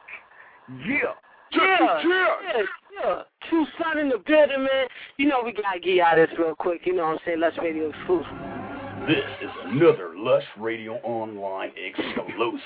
Yeah. True Son in the building, man. You know we gotta get out of this real quick. You know what I'm saying? Lush Radio exclusive. This is another Lush Radio Online exclusive.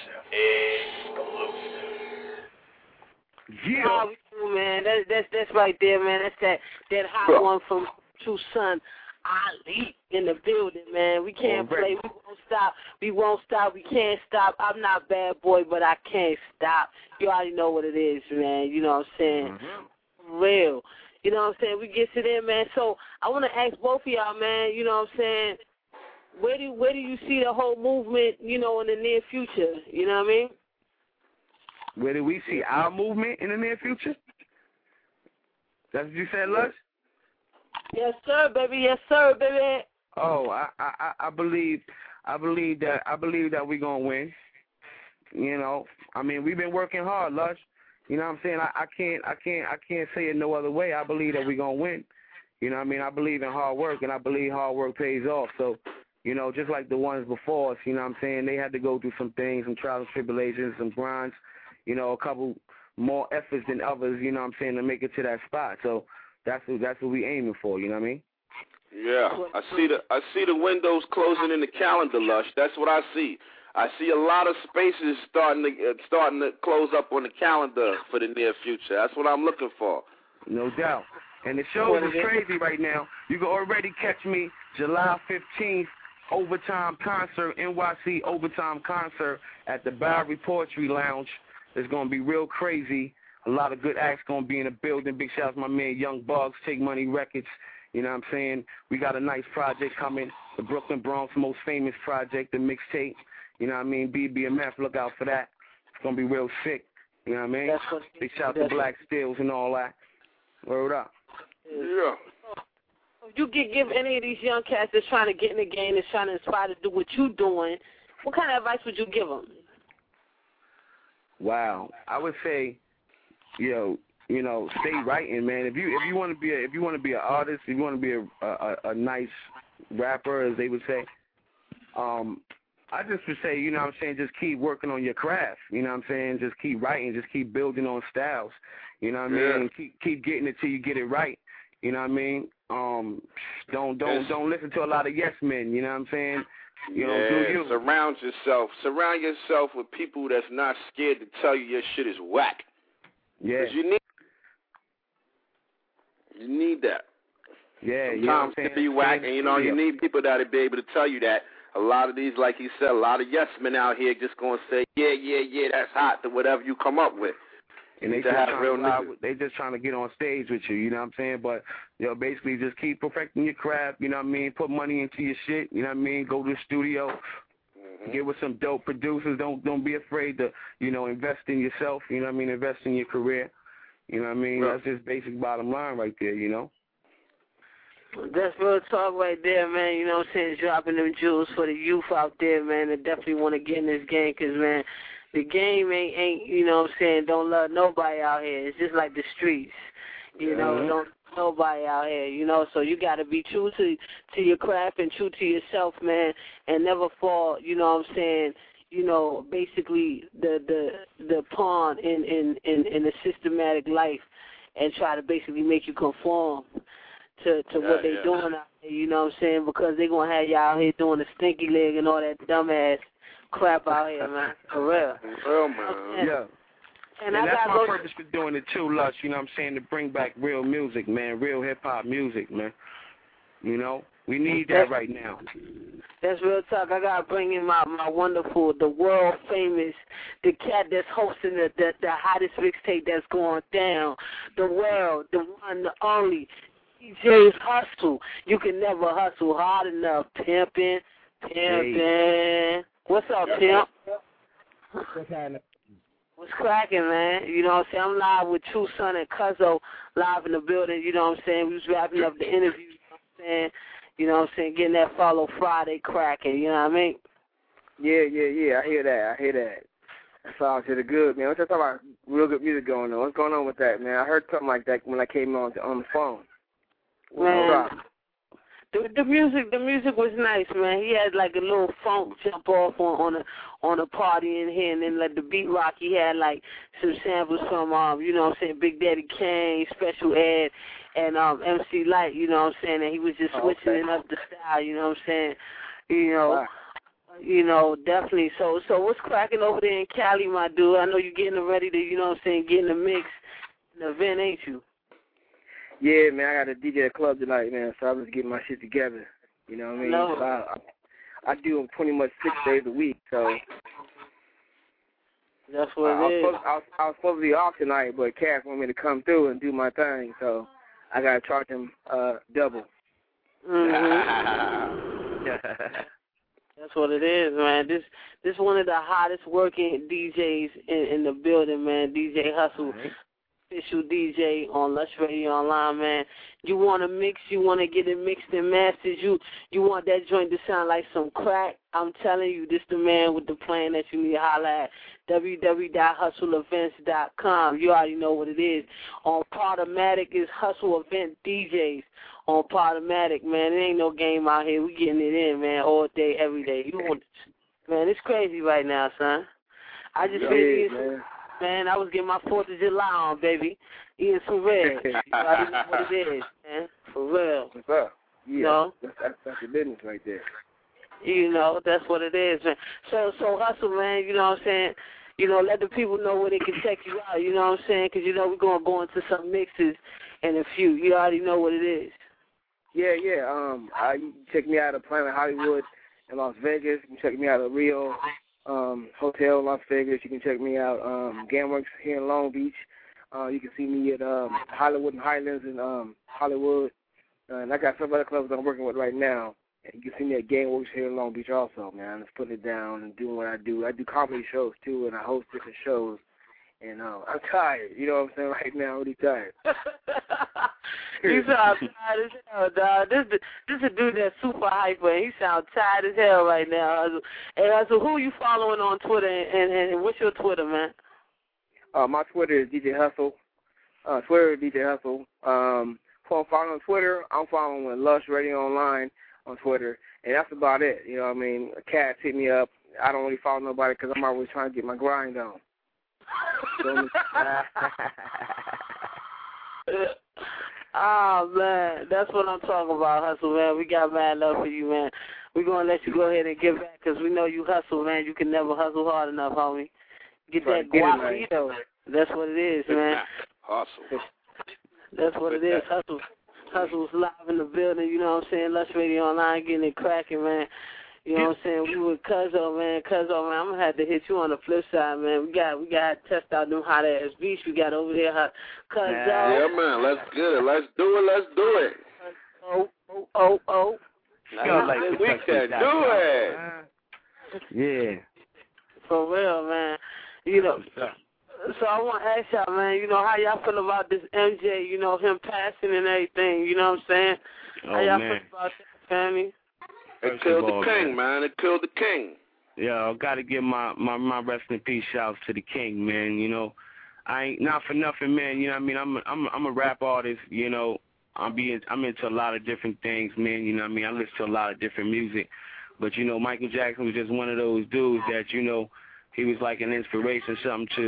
Yeah. Oh, man, that's right there, man. That's that hot one from True Son Ali in the building, man. We can't play. We won't stop. We can't stop. I'm not bad boy, but I can't stop. You already know what it is, man. You know what I'm saying? Real. You know what I'm saying? We get to there, man. So I want to ask both of y'all, man. You know what I'm saying? Where do you see the whole movement, you know, in the near future? You know what I mean? Where do we see our movement in the near future? That's what you said, Lush? Yes, sir, baby. Yes, sir, baby. Oh, I believe that we're gonna win. You know, I mean, we've been working hard, Lush. You know what I'm saying? I can't say it no other way. I believe that we're gonna win. You know what I mean? I believe in hard work, and I believe hard work pays off. So, you know, just like the ones before us, you know what I'm saying? They had to go through some things, some trials and tribulations, some grinds, you know, a couple more efforts than others, you know what I'm saying, to make it to that spot. So that's what we aiming for, you know what I mean? Yeah, I see the windows closing in the calendar, Lush. That's what I see. I see a lot of spaces starting to close up on the calendar for the near future. That's what I'm looking for. No doubt. And the show is crazy right now. You can already catch me July 15th, Overtime Concert, NYC Overtime Concert at the Bowery Poetry Lounge. It's going to be real crazy. A lot of good acts going to be in the building. Big shout out to my man Young Bugs, Take Money Records. You know what I'm saying? We got a nice project coming, the Brooklyn Bronx most famous project, the mixtape. You know what I mean? BBMF, look out for that. It's going to be real sick. You know what I mean? Big shout out to Black Stills and all that. Word up. Yeah. If you could give any of these young cats that's trying to get in the game, that's trying to inspire to do what you're doing, what kind of advice would you give them? Wow, I would say, you know, stay writing, man. If you want to be an artist, if you want to be a nice rapper, as they would say, I just would say, you know what I'm saying, just keep working on your craft. You know what I'm saying, just keep writing, just keep building on styles. You know what I mean? Keep getting it till you get it right. You know what I mean? Don't listen to a lot of yes men. You know what I'm saying? You know, do you. Surround yourself with people that's not scared to tell you your shit is whack. Yeah. 'Cause you need that. Yeah, sometimes to be whack, and you need people that'll be able to tell you that. A lot of these, like he said, a lot of yes men out here just gonna say, yeah, that's hot, to whatever you come up with. And they just trying to get on stage with you, you know what I'm saying? But, basically just keep perfecting your craft, you know what I mean? Put money into your shit, you know what I mean? Go to the studio, get with some dope producers. Don't be afraid to, invest in yourself, you know what I mean? Invest in your career, you know what I mean? That's just basic bottom line right there, you know? That's real talk right there, man. You know what I'm saying? Dropping them jewels for the youth out there, man, that definitely want to get in this game because, man, the game ain't, you know what I'm saying, don't love nobody out here. It's just like the streets, don't nobody out here, so you got to be true to your craft and true to yourself, man, and never fall, you know what I'm saying, basically the pawn in the systematic life and try to basically make you conform what they doing out there, you know what I'm saying? Because they going to have y'all out here doing the stinky leg and all that dumbass crap out here, man. For real. Well, man. Yeah. And that's my purpose for doing it too, Lush, you know what I'm saying, to bring back real music, man, real hip-hop music, man. You know, we need that right now. That's real talk. I got to bring in my wonderful, the world famous, the cat that's hosting the hottest mixtape that's going down, the world, the one, the only, DJ Hustle. You can never hustle hard enough. Pimpin'. Hey. What's up, Pimp? What's cracking, man? You know what I'm saying? I'm live with True Son and Cuzzo live in the building. You know what I'm saying? We was wrapping up the interview. You know what I'm saying? You know what I'm saying? Getting that Follow Friday cracking. You know what I mean? Yeah. I hear that. That sounds really good, man. What you talking about? Real good music going on. What's going on with that, man? I heard something like that when I came on the phone. Man, the music was nice, man. He had like a little funk jump off on a party in here, and then like the beat rock, he had like some samples from you know what I'm saying, Big Daddy Kane, Special Ed, and MC Light, you know what I'm saying, and he was just switching up the style, you know what I'm saying, you know, definitely. So what's cracking over there in Cali, my dude? I know you're getting ready to, you know what I'm saying, get in the mix, in the event, ain't you? Yeah, man, I got a DJ at club tonight, man, so I was getting my shit together. You know what I mean? No. So I do them pretty much 6 days a week, so. That's what it is. I was supposed to be off tonight, but Cass wanted me to come through and do my thing, so I got to charge him double. Mm-hmm. That's what it is, man. This one of the hottest working DJs in the building, man, DJ Hustle. Right. Official DJ on Lush Radio Online, man. You want to mix, you want to get it mixed and mastered, you want that joint to sound like some crack, I'm telling you, this the man with the plan that you need to holler at, www.hustleevents.com. You already know what it is. On Podomatic is Hustle Event DJs. On Podomatic, man, it ain't no game out here. We getting it in, man, all day, every day. Man, it's crazy right now, son. I just man, I was getting my 4th of July on, baby. Eating some red. You already know what it is, man. For real. What's up? Yeah, you know? That's your business right there. You know, that's what it is, man. So Hustle, man, you know what I'm saying? You know, let the people know where they can check you out, you know what I'm saying? Because, you know, we're going to go into some mixes in a few. You already know what it is. Yeah. You can check me out at Planet Hollywood in Las Vegas. You can check me out at Rio Hotel in Las Vegas. You can check me out Gamworks here in Long Beach. You can see me at Hollywood and Highlands in Hollywood. And I got some other clubs I'm working with right now. And you can see me at Gamworks here in Long Beach also, man. I'm just putting it down and doing what I do. I do comedy shows, too, and I host different shows. And I'm tired. You know what I'm saying? Right now, I'm really tired. You sound tired as hell, dog. This is a dude that's super hyper, and he sounds tired as hell right now. Hey, so who you following on Twitter, and what's your Twitter, man? My Twitter is DJ Hustle. Twitter is DJ Hustle. For following on Twitter, I'm following Lush Radio Online on Twitter, and that's about it. You know what I mean? Cats hit me up. I don't really follow nobody because I'm always trying to get my grind on. Oh, man, that's what I'm talking about, Hustle, man. We got mad love for you, man. We're going to let you go ahead and give back because we know you hustle, man. You can never hustle hard enough, homie. Get that guapo. That's what it is, man. Hustle. That's what it is, hustle. Hustle's live in the building, you know what I'm saying? Lush Radio Online, getting it cracking, man. You know what I'm saying? We with Cuzzo, man. Cuzzo, man, I'm going to have to hit you on the flip side, man. We got to test out them hot-ass beats we got over there. Cuzzo. Yeah, man. Let's get it. Let's do it. Oh. We can do it. Yeah. For real, man. You know, so I want to ask y'all, man, you know, how y'all feel about this MJ, you know, him passing and everything, you know what I'm saying? How y'all feel about that, family? It killed the king, man. It killed the king. Yeah, I gotta give my rest in peace shouts to the king, man. You know, I ain't not for nothing, man. You know what I mean? I'm a rap artist. You know, I'm into a lot of different things, man. You know what I mean? I listen to a lot of different music, but you know, Michael Jackson was just one of those dudes that, you know, he was like an inspiration, something to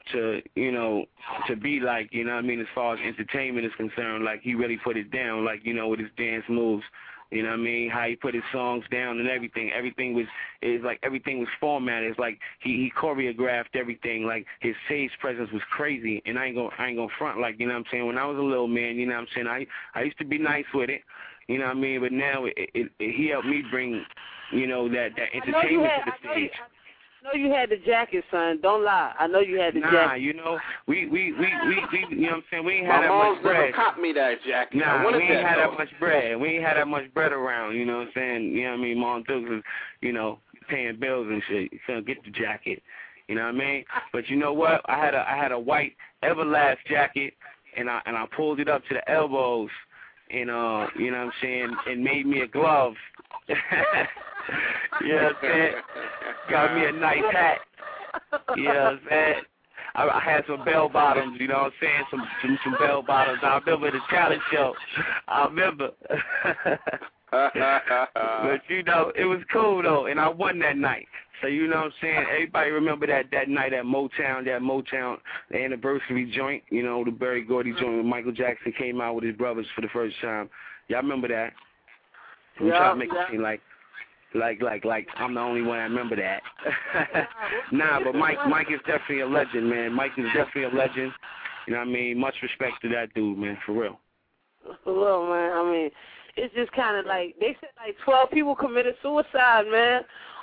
to be like, you know what I mean, as far as entertainment is concerned. Like, he really put it down, like, you know, with his dance moves. You know what I mean? How he put his songs down and everything. Everything was formatted. It's like he choreographed everything. Like, his stage presence was crazy. And I ain't gonna front, like, you know what I'm saying? When I was a little man, you know what I'm saying, I used to be nice with it. You know what I mean? But now he helped me bring, you know, that entertainment to the stage. I know you had the jacket, son. Don't lie. I know you had the jacket. Nah, you know, we you know what I'm saying? We ain't had that much bread. My mom never caught me that jacket. Nah, we ain't had that much bread. We ain't had that much bread around, you know what I'm saying? You know what I mean? Mom Dukes was, you know, paying bills and shit. You couldn't get the jacket. You know what I mean? But you know what? I had a white Everlast jacket, and I pulled it up to the elbows, and you know what I'm saying, and made me a glove. You know what I'm saying? Got me a nice hat. You know what I'm saying? I had some bell bottoms, you know what I'm saying? Some bell bottoms. I remember the talent show. I remember. But you know, it was cool though, and I won that night. So you know what I'm saying? Everybody remember that night at Motown, the anniversary joint, you know, the Berry Gordy joint when Michael Jackson came out with his brothers for the first time. Y'all remember that? I'm trying to make it seem like I'm the only one that remember that. Nah, but Mike is definitely a legend, man. Mike is definitely a legend. You know what I mean? Much respect to that dude, man, for real. For real, man. I mean, it's just kind of like, they said like 12 people committed suicide, man.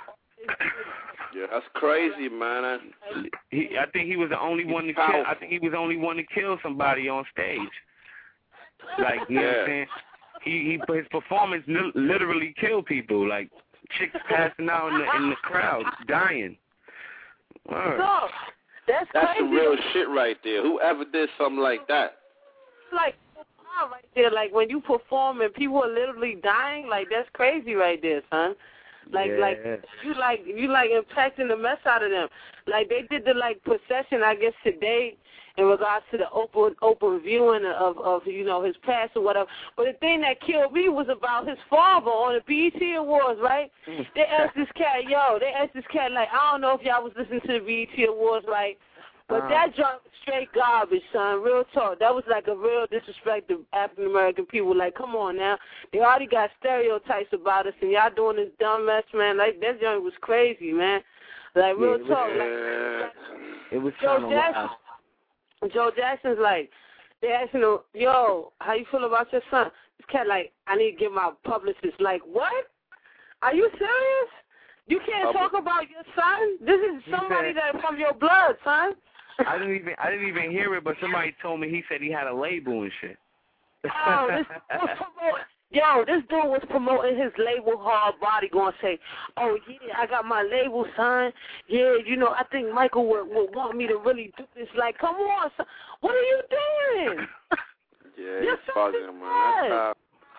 Yeah, that's crazy, man. I think he was the only one to kill. I think he was the only one to kill somebody on stage. Like, you know what I'm saying? His performance literally killed people. Like, chicks passing out in the crowd, dying. Word. So, that's some real shit right there. Whoever did something like that. Like, right there, like when you perform and people are literally dying, like that's crazy right there, son. Like you impacting the mess out of them. Like they did the procession, I guess today, in regards to the open viewing of you know, his past or whatever. But the thing that killed me was about his father on the BET Awards, right? They asked this cat, like, I don't know if y'all was listening to the BET Awards, right? But that joint was straight garbage, son. Real talk. That was like a real disrespect to African American people. Like, come on now. They already got stereotypes about us, and y'all doing this dumb mess, man. Like, that joint was crazy, man. Like, real talk. It was kind of wild. Joe Jackson's like, they asking him, yo, how you feel about your son? This cat like, I need to get my publicist. Like, what? Are you serious? You can't talk about your son? This is somebody that's from your blood, son. I didn't even hear it, but somebody told me he said he had a label and shit. Oh, this dude was promoting his label Hard Body, going to say, oh, yeah, I got my label, son. Yeah, you know, I think Michael would want me to really do this. Like, come on, son. What are you doing? Yeah, he's bugging, man. That's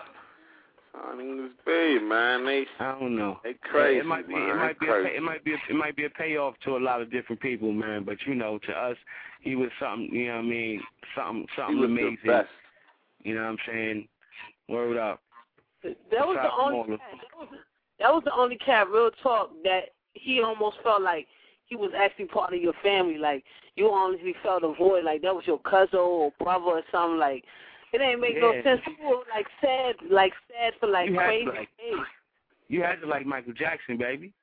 how niggas be, man. I don't know. They crazy, it might be a payoff to a lot of different people, man. But you know, to us, he was something. You know what I mean? Something amazing. The best. You know what I'm saying? Word up. That was the only cat, real talk, that he almost felt like he was actually part of your family. Like, you honestly felt a void, like that was your cousin or brother or something. Like, it ain't make no sense. People were sad for crazy days. You had to like Michael Jackson, baby.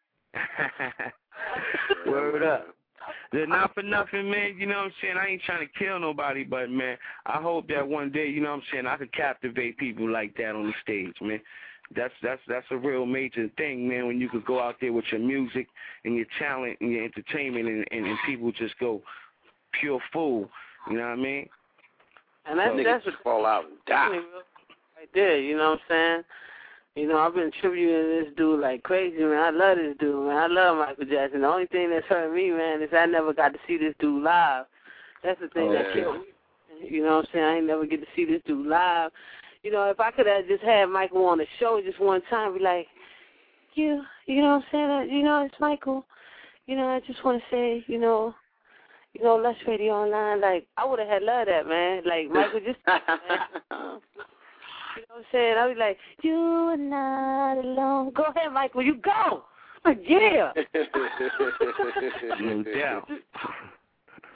Word up. They're not for nothing, man. You know what I'm saying? I ain't trying to kill nobody, but, man, I hope that one day, you know what I'm saying, I could captivate people like that on the stage, man. That's a real major thing, man, when you could go out there with your music and your talent and your entertainment and people just go pure fool. You know what I mean? And that's just fall out and die. Right there, you know what I'm saying? You know, I've been tributing this dude like crazy, man. I love this dude, man. I love Michael Jackson. The only thing that's hurt me, man, is I never got to see this dude live. That's the thing that killed me. You know what I'm saying? I ain't never get to see this dude live. You know, if I could have just had Michael on the show just one time, be like, you know what I'm saying? You know, it's Michael. You know, I just want to say, you know, Lush Radio Online. Like, I would have had love that, man. Like, Michael just... You know what I'm saying? I'll be like, you are not alone. Go ahead, Michael, you go. Like, yeah. No doubt.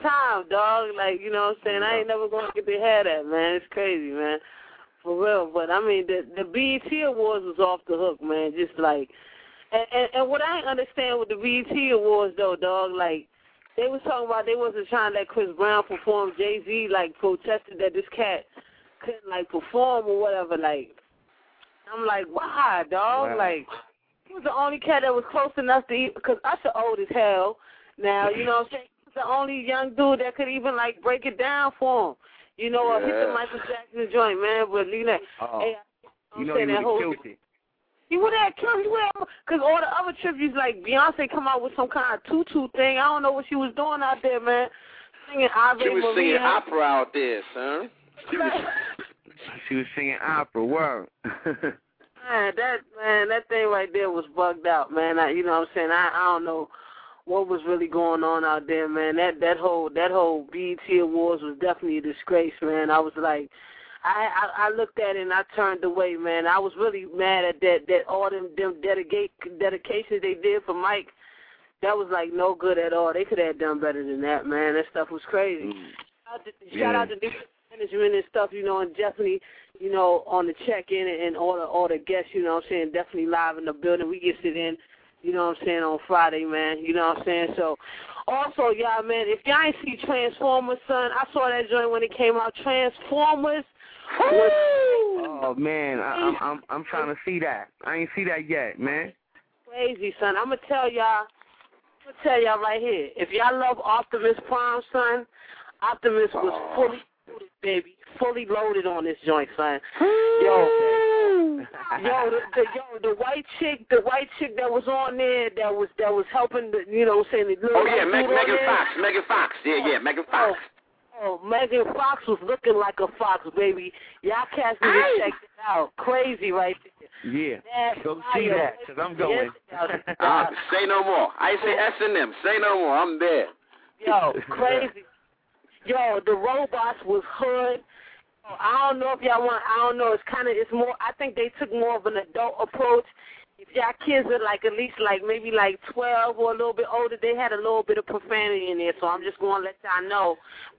time, dog. Like, you know what I'm saying? I ain't never going to get to hear that, man. It's crazy, man. For real. But, I mean, the BET Awards was off the hook, man. Just like, and what I understand with the BET Awards, though, dog, like, they was talking about they wasn't trying to let Chris Brown perform. Jay-Z, like, protested that this cat couldn't, like, perform or whatever. Like, I'm like, why, dog? Wow. Like, he was the only cat that was close enough to eat, because Usher old as hell. Now, you know what I'm saying? He was the only young dude that could even, like, break it down for him. You know, or hit the Michael Jackson joint, man. But, you know, hey, you know, he would have killed it. He would have killed it. Because all the other tributes, like Beyonce come out with some kind of tutu thing. I don't know what she was doing out there, man. Singing Ave Maria. She was singing opera out there, son. She was singing opera, word. Man, that thing right there was bugged out, man. You know what I'm saying? I don't know what was really going on out there, man. That whole BET Awards was definitely a disgrace, man. I was like, I looked at it and I turned away, man. I was really mad at that all them dedications they did for Mike. That was like no good at all. They could have done better than that, man. That stuff was crazy. Shout out to the management and stuff, you know, and definitely, you know, on the check-in and all the guests, you know what I'm saying, definitely live in the building. We get sit in, you know what I'm saying, on Friday, man, you know what I'm saying. So, also, y'all, man, if y'all ain't see Transformers, son, I saw that joint when it came out. Transformers. Oh, man, I'm trying to see that. I ain't see that yet, man. Crazy, son. I'm going to tell y'all right here. If y'all love Optimus Prime, son, Optimus was fully loaded, baby. Fully loaded on this joint, son. The white chick that was on there that was helping the, you know, saying the little. Oh yeah, Megan Fox. Yeah, Megan Fox. Oh, Megan Fox was looking like a fox, baby. Y'all cats need to check it out. Crazy right there. Yeah, go see that, because I'm going. Say no more. I say S&M. Say no more. I'm there. Yo, crazy. Yo, the robots was hood. I don't know if y'all want, I don't know, it's more, I think they took more of an adult approach. If y'all kids are like at least like maybe like 12 or a little bit older, they had a little bit of profanity in there, so I'm just going to let y'all know.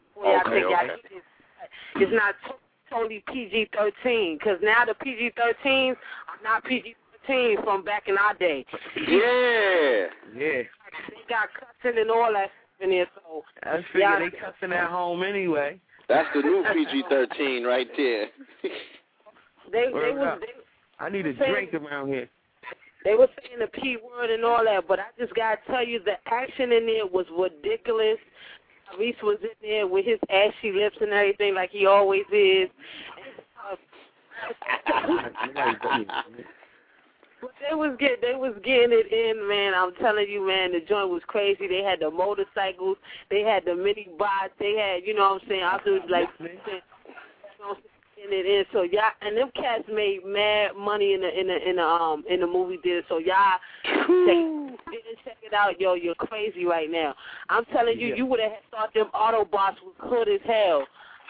It's not totally PG-13, because now the PG-13s are not PG-13 from back in our day. Yeah. They got cussing and all that in there, so. I figure they cussing at home anyway. That's the new PG-13 right there. I need a drink around here. They were saying the P word and all that, but I just got to tell you, the action in there was ridiculous. Reese was in there with his ashy lips and everything like he always is. But they was getting it in, man. I'm telling you, man, the joint was crazy. They had the motorcycles, they had the mini bots, they had, you know what I'm saying, I was like, it in. So y'all, and them cats made mad money in the movie theater. So y'all check it out, yo. You're crazy right now. I'm telling you, you would have thought them Autobots was hood as hell.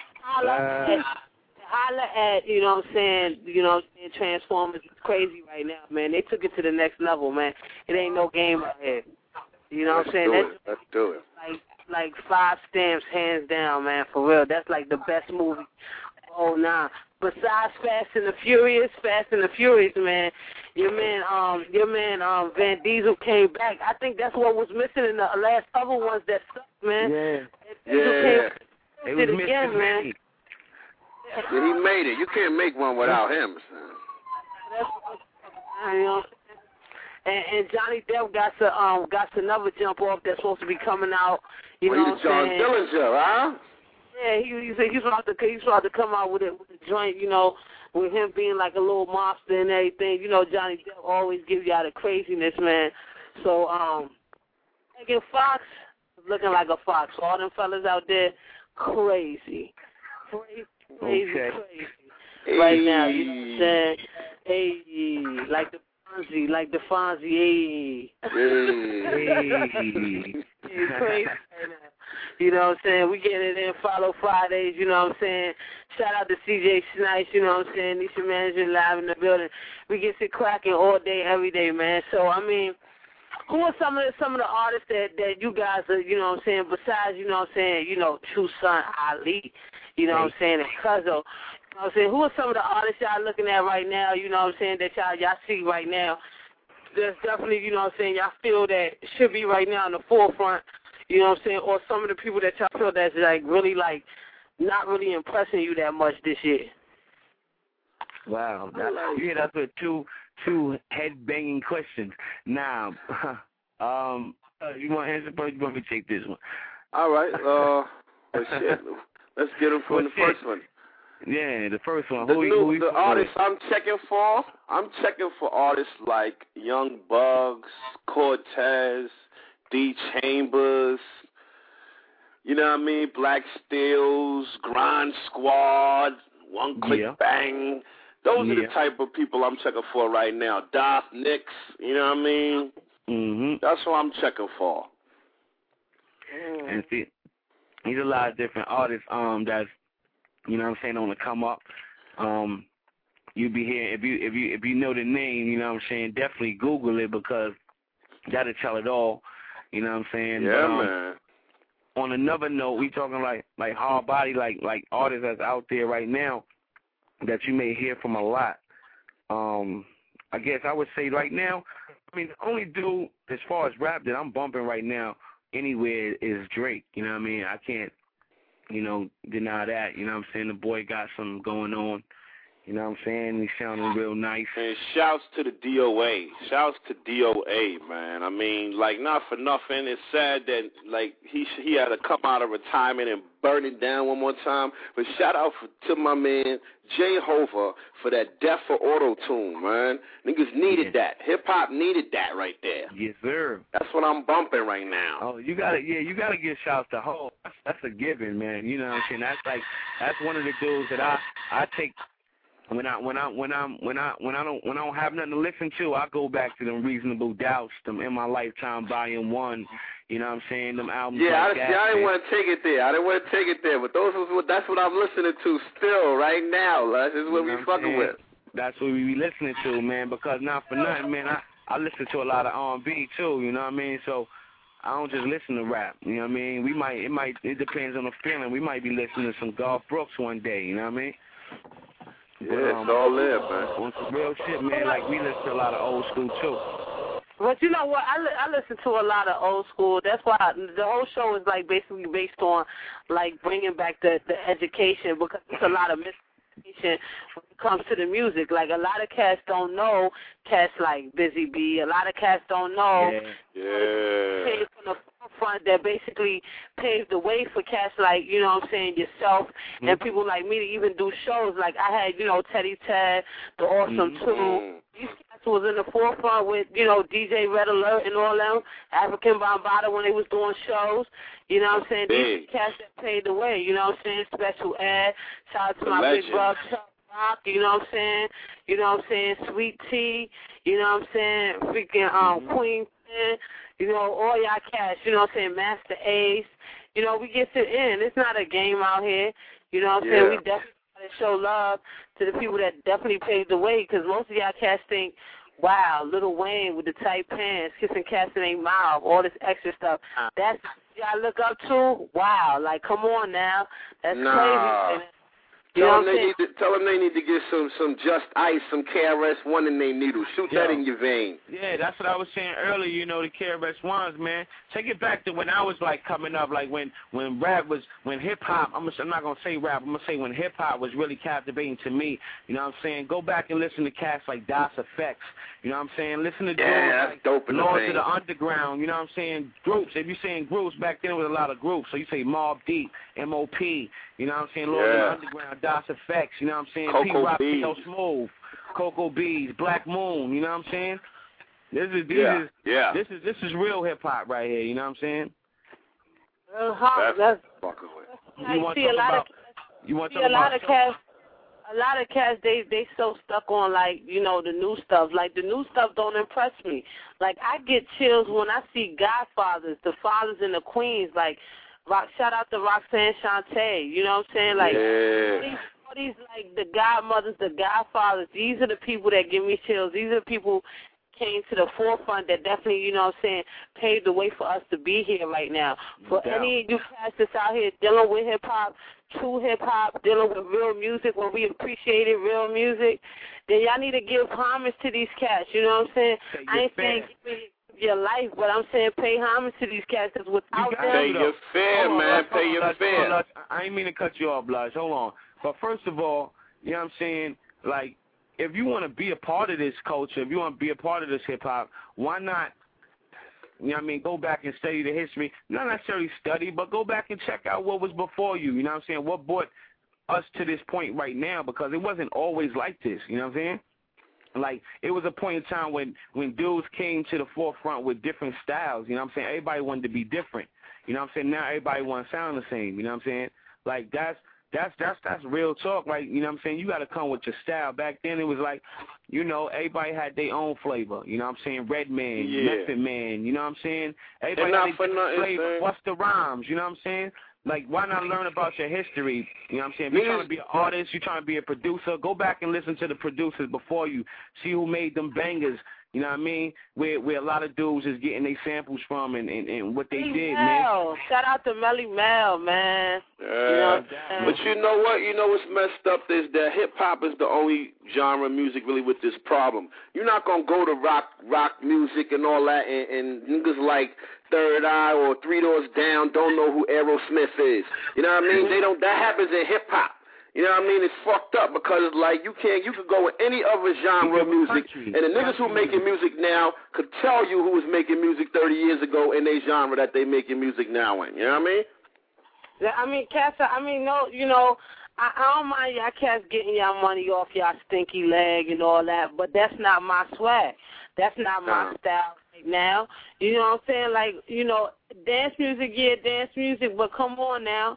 Holla at, you know what I'm saying, Transformers is crazy right now, man. They took it to the next level, man. It ain't no game out here. You know what I'm saying? Let's do it. Like 5 stamps, hands down, man, for real. That's like the best movie. Oh, nah. Besides Fast and the Furious, man, your man Van Diesel came back. I think that's what was missing in the last other ones that sucked, man. It was missing again, man. Yeah, he made it. You can't make one without him, son. You know, and Johnny Depp got another jump off that's supposed to be coming out. You know what I'm John saying? Dillinger, huh? Yeah, he's about to come out with a joint, you know, with him being like a little monster and everything. You know, Johnny Depp always gives y'all the craziness, man. So, Megan Fox is looking like a fox. All them fellas out there, crazy. Crazy. Right now, you know what I'm saying? Hey, like the Fonzie, It's crazy right now. You know what I'm saying? We get it in, follow Fridays, you know what I'm saying? Shout out to CJ Snipes, you know what I'm saying? Nisha Manager live in the building. We get it cracking all day, every day, man. So, I mean, Who are some of the artists that you guys are, you know what I'm saying, besides, you know what I'm saying, you know, True Son, Ali, you know what I'm saying, and Cuzzo, you know what I'm saying, who are some of the artists y'all looking at right now, you know what I'm saying, that y'all see right now, that's definitely, you know what I'm saying, y'all feel that should be right now in the forefront, you know what I'm saying, or some of the people that y'all feel that's, like, really, like, not really impressing you that much this year? Wow, that's with two head-banging questions. Now, you want to answer first? You want me to take this one? All right. Let's get him from the first one. Yeah, the first one. The artists I'm checking for artists like Young Bugs, Cortez, D Chambers, you know what I mean, Black Steels, Grind Squad, One Click Bang. Those are the type of people I'm checking for right now. Doth Nix, you know what I mean? Mm-hmm. That's what I'm checking for. And see, there's a lot of different artists that's, you know what I'm saying, on the come up. You be here if you know the name, you know what I'm saying, definitely Google it because that'll tell it all. You know what I'm saying? Yeah, man. On another note, we talking like hard body, like artists that's out there right now that you may hear from a lot. I guess I would say right now, I mean, the only dude as far as rap that I'm bumping right now anywhere is Drake. You know what I mean? I can't, you know, deny that. You know what I'm saying? The boy got something going on. You know what I'm saying? He's sounding real nice. And shouts to the DOA. Shouts to DOA, man. I mean, like, not for nothing. It's sad that, like, he had to come out of retirement and burn it down one more time. But shout out to my man, Jay Hova, for that Death for Auto-Tune, man. Niggas needed that. Hip-hop needed that right there. Yes, sir. That's what I'm bumping right now. Oh, you gotta give shouts to Hov. That's a given, man. You know what I'm saying? That's one of the dudes that I take. When I don't have nothing to listen to, I go back to them Reasonable Doubts, them In My Lifetime Volume 1. You know what I'm saying? Them albums. Yeah, like I didn't want to take it there. But that's what I'm listening to still right now. That's what we fucking with. That's what we be listening to, man. Because not for nothing, man. I listen to a lot of R&B too. You know what I mean? So I don't just listen to rap. You know what I mean? It depends on the feeling. We might be listening to some Garth Brooks one day. You know what I mean? Yeah, it's all there, man. On some real shit, man, like we listen to a lot of old school, too. But you know what? I listen to a lot of old school. That's why the whole show is, like, basically based on, like, bringing back the education because there's a lot of misinformation when it comes to the music. Like, a lot of cats don't know cats like Busy Bee. A lot of cats don't know. Yeah. Came from the forefront that basically paved the way for cats like, you know what I'm saying, yourself and people like me to even do shows. Like, I had, you know, Teddy Ted, The Awesome Two. These cats was in the forefront with, you know, DJ Red Alert and all them, African Bambaataa when they was doing shows. You know what I'm saying? These cats that paved the way, you know what I'm saying? Special Ed, shout out to my big brother, Chuck Rock, you know what I'm saying? You know what I'm saying? Sweet Tea, you know what I'm saying? Freaking Queen Pen. You know, all y'all cats, you know what I'm saying, Master Ace. You know, we get to in. It's not a game out here. You know what I'm saying? We definitely got to show love to the people that definitely paved the way because most of y'all cats think, wow, Lil Wayne with the tight pants, kissing cats in their mouth, all this extra stuff. That's y'all look up to? Wow. Like, come on now. That's crazy. Tell them they need to get some Just Ice, some KRS-One in their needle. Shoot that in your vein. Yeah, that's what I was saying earlier, you know, the KRS-Ones, man. Take it back to when I was, like, coming up, like, when hip-hop, I'm not going to say rap, I'm going to say when hip-hop was really captivating to me, you know what I'm saying? Go back and listen to cats like Das EFX, you know what I'm saying? Listen to that's dope in the Lords vein. of the Underground, you know what I'm saying? Groups, if you're saying groups, back then there was a lot of groups. So you say Mobb Deep, M.O.P., you know what I'm saying? Lords of the Underground, Das EFX, you know what I'm saying? Cocoa Bees. P-Rock, Smooth, Cocoa Bees, Black Moon, you know what I'm saying? This is real hip hop right here, you know what I'm saying? That's fucking with. You want to talk about a lot of cats, they so stuck on, like, you know, the new stuff. Like, the new stuff don't impress me. Like, I get chills when I see Godfathers, the fathers and the queens, like, shout out to Roxanne Shante, you know what I'm saying? Like, all these, like, the godmothers, the godfathers, these are the people that give me chills. These are the people came to the forefront that definitely, you know what I'm saying, paved the way for us to be here right now. For any of you cats that's out here dealing with hip-hop, true hip-hop, dealing with real music, when we appreciated real music, then y'all need to give homage to these cats, you know what I'm saying? I ain't saying give your life, but I'm saying pay homage to these cats, because without them... Pay your fare, man. Pay your fare. I ain't mean to cut you off, Blige. Hold on. But first of all, you know what I'm saying, like, if you want to be a part of this culture, if you want to be a part of this hip-hop, why not, you know what I mean, go back and study the history. Not necessarily study, but go back and check out what was before you, you know what I'm saying, what brought us to this point right now, because it wasn't always like this, you know what I'm saying? Like, it was a point in time when dudes came to the forefront with different styles, you know what I'm saying? Everybody wanted to be different, you know what I'm saying? Now everybody want to sound the same, you know what I'm saying? Like, that's real talk. Like, you know what I'm saying? You got to come with your style. Back then, it was like, you know, everybody had their own flavor. You know what I'm saying? Redman, Method Man, you know what I'm saying? Everybody had their flavor. Busta Rhymes, you know what I'm saying? Like, why not learn about your history? You know what I'm saying? If you're trying to be an artist, you're trying to be a producer, go back and listen to the producers before you. See who made them bangers. You know what I mean? Where a lot of dudes is getting their samples from and what they did, man. Shout out to Melly Mel, man. You know, but you know what? You know what's messed up is that hip-hop is the only genre of music really with this problem. You're not going to go to rock music and all that, and niggas like Third Eye or Three Doors Down don't know who Aerosmith is. You know what I mean? That happens in hip-hop. You know what I mean? It's fucked up because it's like you could go with any other genre of music, and the niggas who making music now could tell you who was making music 30 years ago in their genre that they making music now in. You know what I mean? Yeah, I mean, cats. I mean, no, you know, I don't mind y'all cats getting y'all money off y'all stinky leg and all that, but that's not my swag. That's not my style right now. You know what I'm saying? Like, you know, dance music, dance music, but come on now.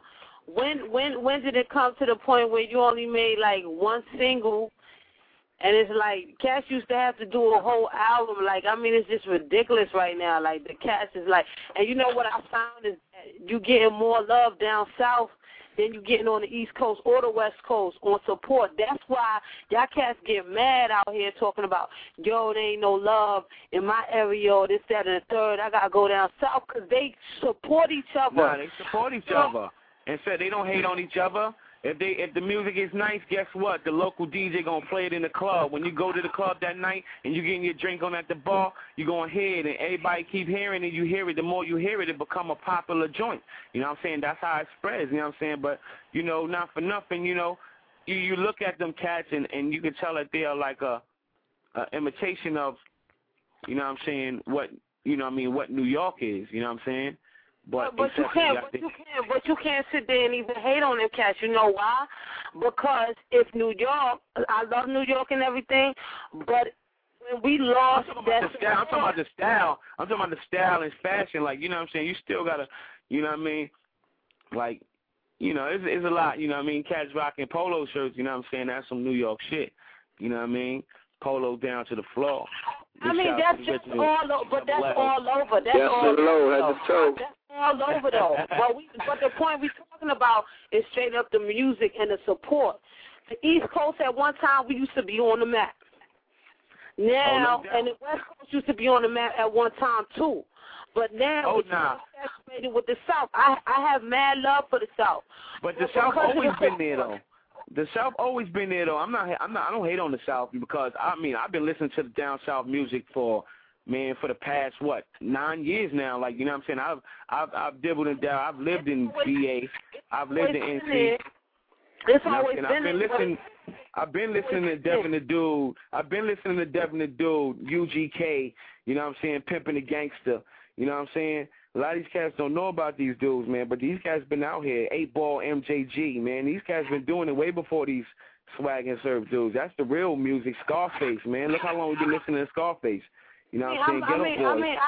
When did it come to the point where you only made like one single, and it's like cats used to have to do a whole album? Like, I mean, it's just ridiculous right now. Like, the cats is like, and you know what I found is that you getting more love down south than you getting on the East Coast or the West Coast on support. That's why y'all cats get mad out here talking about, yo, there ain't no love in my area or this, that, and the third. I gotta go down south, because they support each other. Nah, they support each other. And said they don't hate on each other. If the music is nice, guess what? The local DJ gonna play it in the club. When you go to the club that night and you getting your drink on at the bar, you gonna hear it, and everybody keep hearing it. You hear it. The more you hear it, it become a popular joint. You know what I'm saying? That's how it spreads. You know what I'm saying? But you know, not for nothing. You know, you look at them cats and you can tell that they are like a imitation of, you know what I'm saying, what what New York is. You know what I'm saying? But you can't sit there and even hate on them cats. You know why? Because if New York, I love New York and everything, but when we lost that I'm talking about the style. I'm talking about the style and fashion. Like, you know what I'm saying? You still gotta, you know what I mean? Like, you know, it's a lot. You know what I mean? Cats rocking polo shirts. You know what I'm saying? That's some New York shit. You know what I mean? Polo down to the floor. I mean, that's just all over, but that's all over. That's all over, though. But the point we're talking about is straight up the music and the support. The East Coast at one time, we used to be on the map. Now, and the West Coast used to be on the map at one time, too. But now it's saturated with the South. I have mad love for the South. But the South always been there, though. The South always been there, though. I don't hate on the South, because I mean, I've been listening to the down South music for the past 9 years now. Like, you know what I'm saying? I've dibbled and dabbled. I've lived in VA. I've lived in NC. It's always been. I've been listening to Devin the Dude. I've been listening to Devin the Dude, UGK. You know what I'm saying? Pimpin' the Gangster. You know what I'm saying? A lot of these cats don't know about these dudes, man, but these cats been out here. 8-Ball, MJG, man. These cats been doing it way before these swag and surf dudes. That's the real music. Scarface, man. Look how long we've been listening to Scarface. You know what I'm saying?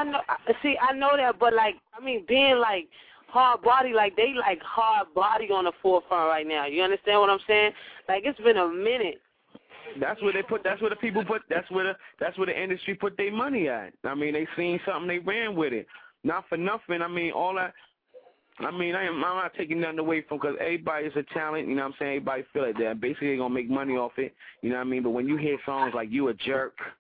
I know that, but like, I mean, being like hard body, like they like hard body on the forefront right now. You understand what I'm saying? Like, it's been a minute. That's where they put. That's where the people put. That's where the industry put their money at. I mean, they seen something, they ran with it. Not for nothing. I mean, all that. I mean, I'm not taking nothing away from, because everybody is a talent. You know what I'm saying? Everybody feel like that. Basically, they're gonna make money off it. You know what I mean? But when you hear songs like "You a Jerk,"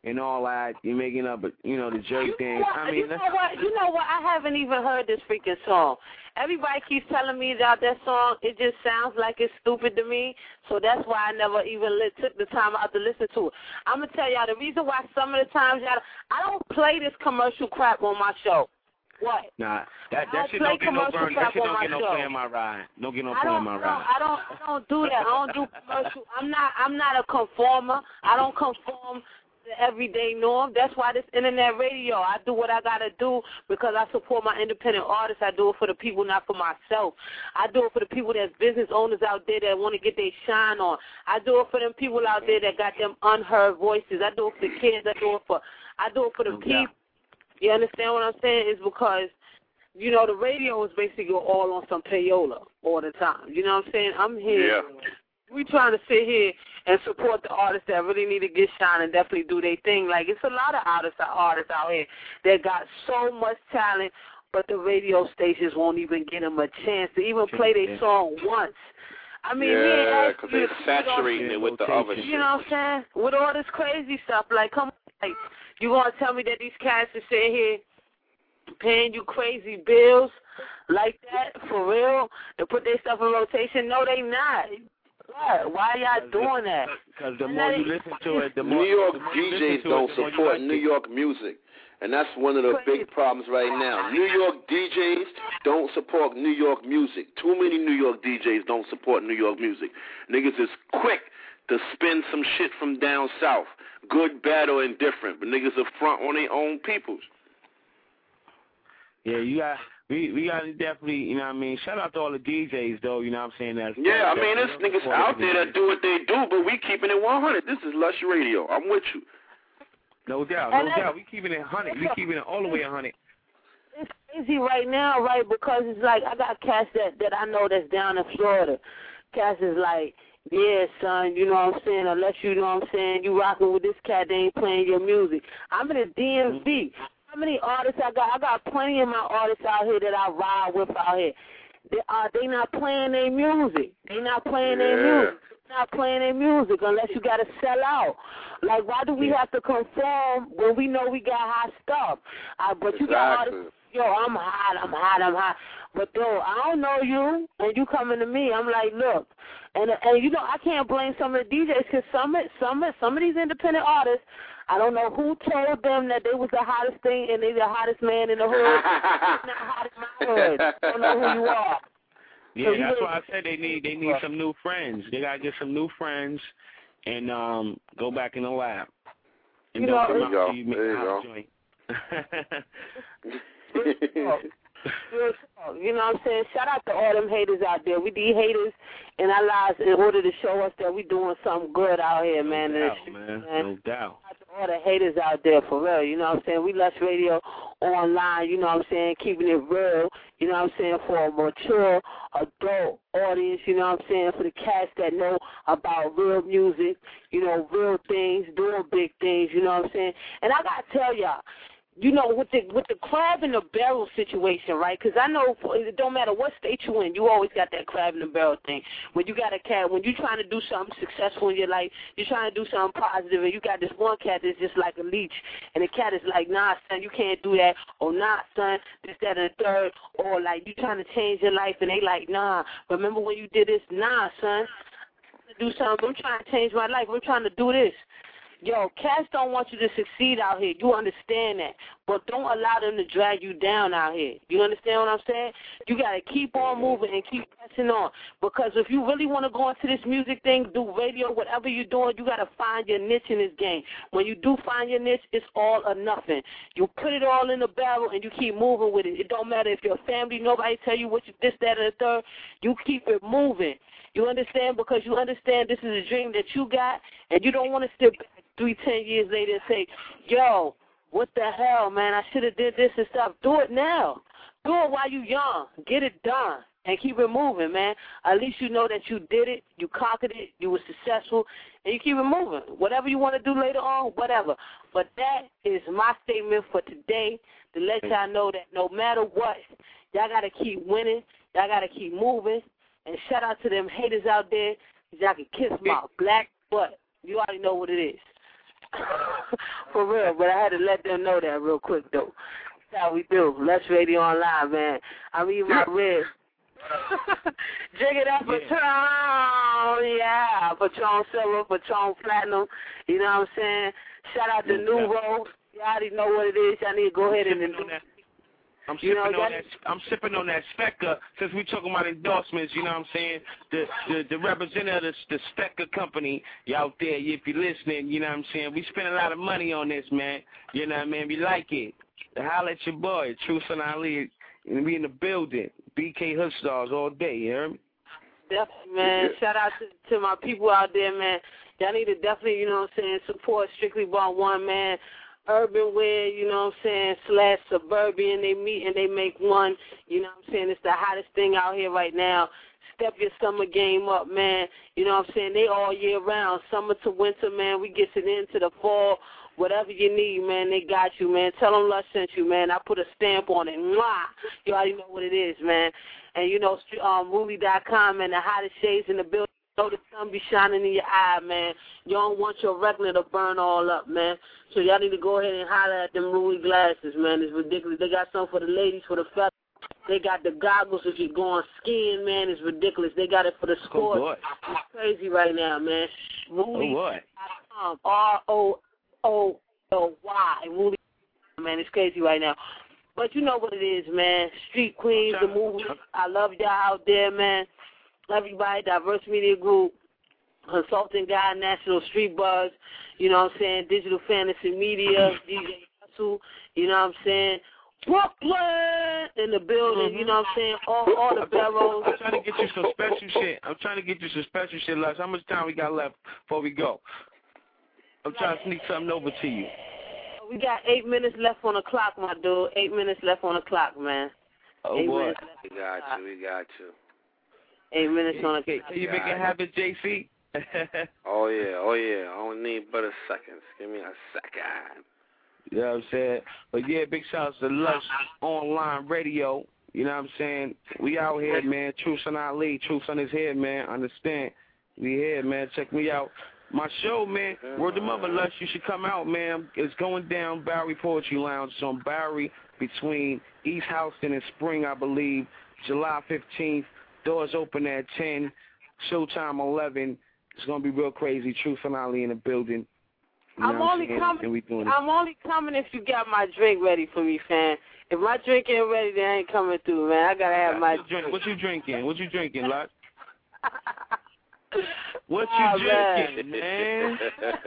and all that. You're making up, the jerk thing. I mean, you know what? I haven't even heard this freaking song. Everybody keeps telling me about that song. It just sounds like it's stupid to me, so that's why I never even took the time out to listen to it. I'm going to tell y'all the reason why some of the times, I don't play this commercial crap on my show. What? Nah, that shit don't get no burn. That shit don't get no play in my ride. Don't get no play in my ride. I don't do that. I don't do commercial. I'm not a conformer. I don't conform the everyday norm. That's why this internet radio, I do what I gotta do because I support my independent artists. I do it for the people, not for myself. I do it for the people that's business owners out there that want to get their shine on. I do it for them people out there that got them unheard voices. I do it for the kids. I do it for the people. You understand what I'm saying? It's because, the radio is basically all on some payola all the time. You know what I'm saying? I'm here. Yeah. We trying to sit here and support the artists that really need to get shine and definitely do their thing. Like, it's a lot of artists out here that got so much talent, but the radio stations won't even get them a chance to even play their song once. I mean, because they're saturating it with the other shit. You know what I'm saying? With all this crazy stuff, like, come on, like, you gonna tell me that these cats are sitting here paying you crazy bills like that for real and put their stuff in rotation? No, they not. Why y'all doing that? Because the more you listen to it, the more New York DJs don't support New York music. And that's one of the big problems right now. New York DJs don't support New York music. Too many New York DJs don't support New York music. Niggas is quick to spin some shit from down south. Good, bad, or indifferent. But niggas are front on their own peoples. Yeah, we got to definitely, you know what I mean, shout out to all the DJs, though, you know what I'm saying? There's niggas out there that do what they do, but we keeping it 100. This is Lush Radio. I'm with you. No doubt. We keeping it 100. We keeping it all the way 100. It's crazy right now, right, because it's like I got cats that I know that's down in Florida. Cats is like, yeah, son, you know what I'm saying, unless you know what I'm saying, you rocking with this cat, they ain't playing your music. I'm in the DMV. How many artists I got? I got plenty of my artists out here that I ride with out here. They not playing their music. They not playing their music. They're not playing their music unless you got to sell out. Like, why do we have to conform when we know we got hot stuff? But you got artists, I'm hot. But, though, I don't know you, and you coming to me. I'm like, look. And I can't blame some of the DJs because some of these independent artists, I don't know who told them that they was the hottest thing and they the hottest man in the hood. It's not hot in my hood. I don't know who you are. Yeah, so that's why I said they need some new friends. They gotta get some new friends and go back in the lab. And there you go. You know what I'm saying? Shout out to all them haters out there. We need haters in our lives in order to show us that we doing something good out here, man. No doubt. All the haters out there, for real, you know what I'm saying? We Lush Radio online, you know what I'm saying, keeping it real, you know what I'm saying, for a mature adult audience, you know what I'm saying, for the cats that know about real music, you know, real things, doing big things, you know what I'm saying? And I got to tell y'all, you know, with the crab in the barrel situation, right? Because I know it don't matter what state you in, you always got that crab in the barrel thing. When you got a cat, when you're trying to do something successful in your life, you're trying to do something positive, and you got this one cat that's just like a leech, and the cat is like, nah, son, you can't do that, or nah, son, this, that, and the third, or like you trying to change your life, and they like, nah, remember when you did this? Nah, son, I'm trying to do something. I'm trying to change my life. I'm trying to do this. Yo, cats don't want you to succeed out here. You understand that. But don't allow them to drag you down out here. You understand what I'm saying? You got to keep on moving and keep pressing on. Because if you really want to go into this music thing, do radio, whatever you're doing, you got to find your niche in this game. When you do find your niche, it's all or nothing. You put it all in the barrel and you keep moving with it. It don't matter if your family, nobody tell you what you this, that, and the third. You keep it moving. You understand? Because you understand this is a dream that you got, and you don't want to sit back 3-10 years later and say, yo, what the hell, man, I should have did this and stuff. Do it now. Do it while you're young. Get it done and keep it moving, man. At least you know that you did it, you conquered it, you were successful, and you keep it moving. Whatever you want to do later on, whatever. But that is my statement for today, to let y'all know that no matter what, y'all got to keep winning, y'all got to keep moving, and shout out to them haters out there, y'all can kiss my black butt. You already know what it is. For real, but I had to let them know that real quick, though. That's how we do. Lush Radio Online, man. I mean, my ribs. Jig it up, Patron, yeah. Patron Silver, Patron Platinum. You know what I'm saying? Shout out to Nouveau. You already know what it is. Y'all need to go ahead and do that. I'm sipping on that Specker since we talking about endorsements. You know what I'm saying? The representative of the Specker company, you out there, if you're listening, you know what I'm saying? We spend a lot of money on this, man. You know what I mean? We like it. Holla at your boy, True Son Ali. We in the building. BK Hood Stars all day, you hear me? Definitely, man. Shout out to my people out there, man. Y'all need to definitely, you know what I'm saying, support Strictly Ball One, man. Urban wear, you know what I'm saying, / suburban. They meet and they make one. You know what I'm saying? It's the hottest thing out here right now. Step your summer game up, man. You know what I'm saying? They all year round, summer to winter, man. We get it into the fall. Whatever you need, man, they got you, man. Tell them Lush sent you, man. I put a stamp on it. Mwah! You already know what it is, man. And, you know, Movie.com, man, the hottest shades in the building. So the sun be shining in your eye, man. You don't want your regular to burn all up, man. So y'all need to go ahead and holler at them Ruby glasses, man. It's ridiculous. They got some for the ladies, for the fellas. They got the goggles if you're going skiing, man. It's ridiculous. They got it for the sports. Oh, it's crazy right now, man. Ruby.com. ROOLY. Ruby, man. It's crazy right now. But you know what it is, man. Street Queens, the movie. I love y'all out there, man. Everybody, Diverse Media Group, Consulting Guy, National Street Buzz, you know what I'm saying, Digital Fantasy Media, DJ Hustle, you know what I'm saying, Brooklyn in the building, you know what I'm saying, all the barrels. I'm trying to get you some special shit. Lush. How much time we got left before we go? I'm trying to sneak something over to you. We got 8 minutes left on the clock, my dude. 8 minutes left on the clock, man. Oh, boy. We got you. 8 minutes on the clock. Can you make it happen, JC? Oh, yeah. I don't need but a second. Give me a second. You know what I'm saying? But, yeah, big shout out to Lush Online Radio. You know what I'm saying? We out here, man. True Son Ali. True Son is here, man. Understand? We here, man. Check me out. My show, man, Word to Mother, Lush, you should come out, man. It's going down Bowery Poetry Lounge. It's on Bowery between East Houston and Spring, I believe, July 15th. Doors open at 10, showtime 11. It's going to be real crazy. True finale in the building. I'm only coming if you got my drink ready for me, fam. If my drink ain't ready, then I ain't coming through, man. I got to have my drink. What you drinking, Lush? What you drinking, man?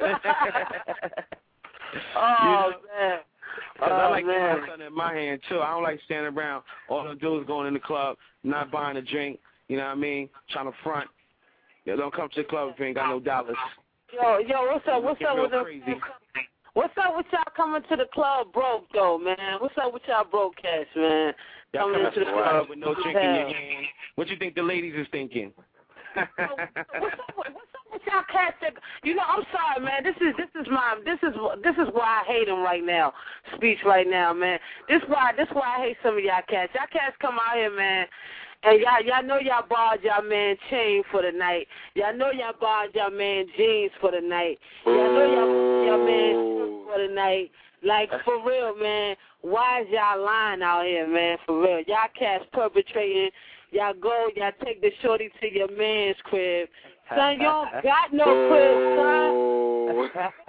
Man. I like to have something in my hand, too. I don't like standing around. All I'm doing is going in the club, not buying a drink, you know what I mean, trying to front. Yo, don't come to the club if you ain't got no dollars. Yo, what's up with What's up with y'all coming to the club broke, though, man? What's up with y'all broke cats, man? Y'all coming to the club with no drink in your hand. What you think the ladies is thinking? What's up with y'all cats? You know, I'm sorry, man. This is why I hate them right now. Speech right now, man. This why I hate some of y'all cats. Y'all cats come out here, man. And y'all know y'all borrowed y'all man chain for the night. Y'all know y'all borrowed y'all man jeans for the night. Y'all know y'all man for the night. Like, for real, man. Why is y'all lying out here, man? For real. Y'all cats perpetrating. Y'all take the shorty to your man's crib. Son, you don't got no crib, son.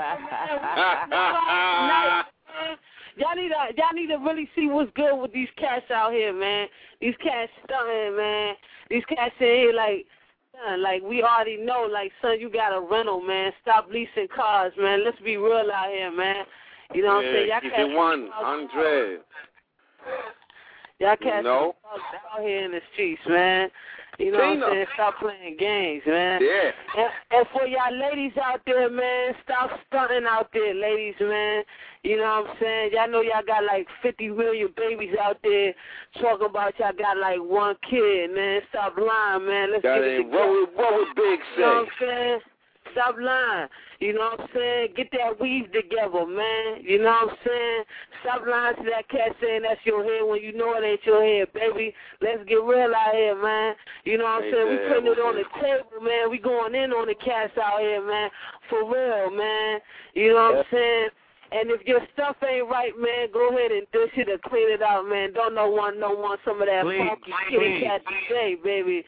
Y'all need to really see what's good with these cats out here, man. These cats stunting, man. These cats in here like, son, like we already know, like, son, you got a rental, man. Stop leasing cars, man. Let's be real out here, man. You know what I'm saying? Y'all keep it 100. Y'all cats out here in the streets, man. You know what I'm saying? Stop playing games, man. Yeah. And for y'all ladies out there, man, stop stunting out there, ladies, man. You know what I'm saying? Y'all know y'all got like 50 million babies out there talking about y'all got like one kid, man. Stop lying, man. Let's get it together. What would Big say? You know what I'm saying? Stop lying. You know what I'm saying? Get that weave together, man. You know what I'm saying? Stop lying to that cat saying that's your hair when you know it ain't your hair, baby. Let's get real out here, man. You know what I'm saying? We putting it on the table, man. We going in on the cats out here, man. For real, man. You know what I'm saying? And if your stuff ain't right, man, go ahead and dish it or clean it out, man. Don't no one some of that funky kitty cat today, baby.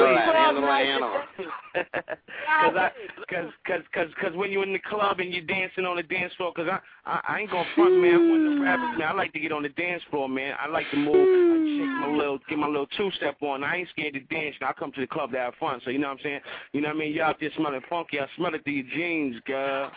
Cause when you're in the club and you're dancing on the dance floor, cause I ain't gonna front, man. I'm one of the rappers, man. I like to get on the dance floor, man. I like to move, get my little two-step on. I ain't scared to dance. I come to the club to have fun. So you know what I'm saying? You know what I mean? You out there smelling funky. I smell it through your jeans, girl.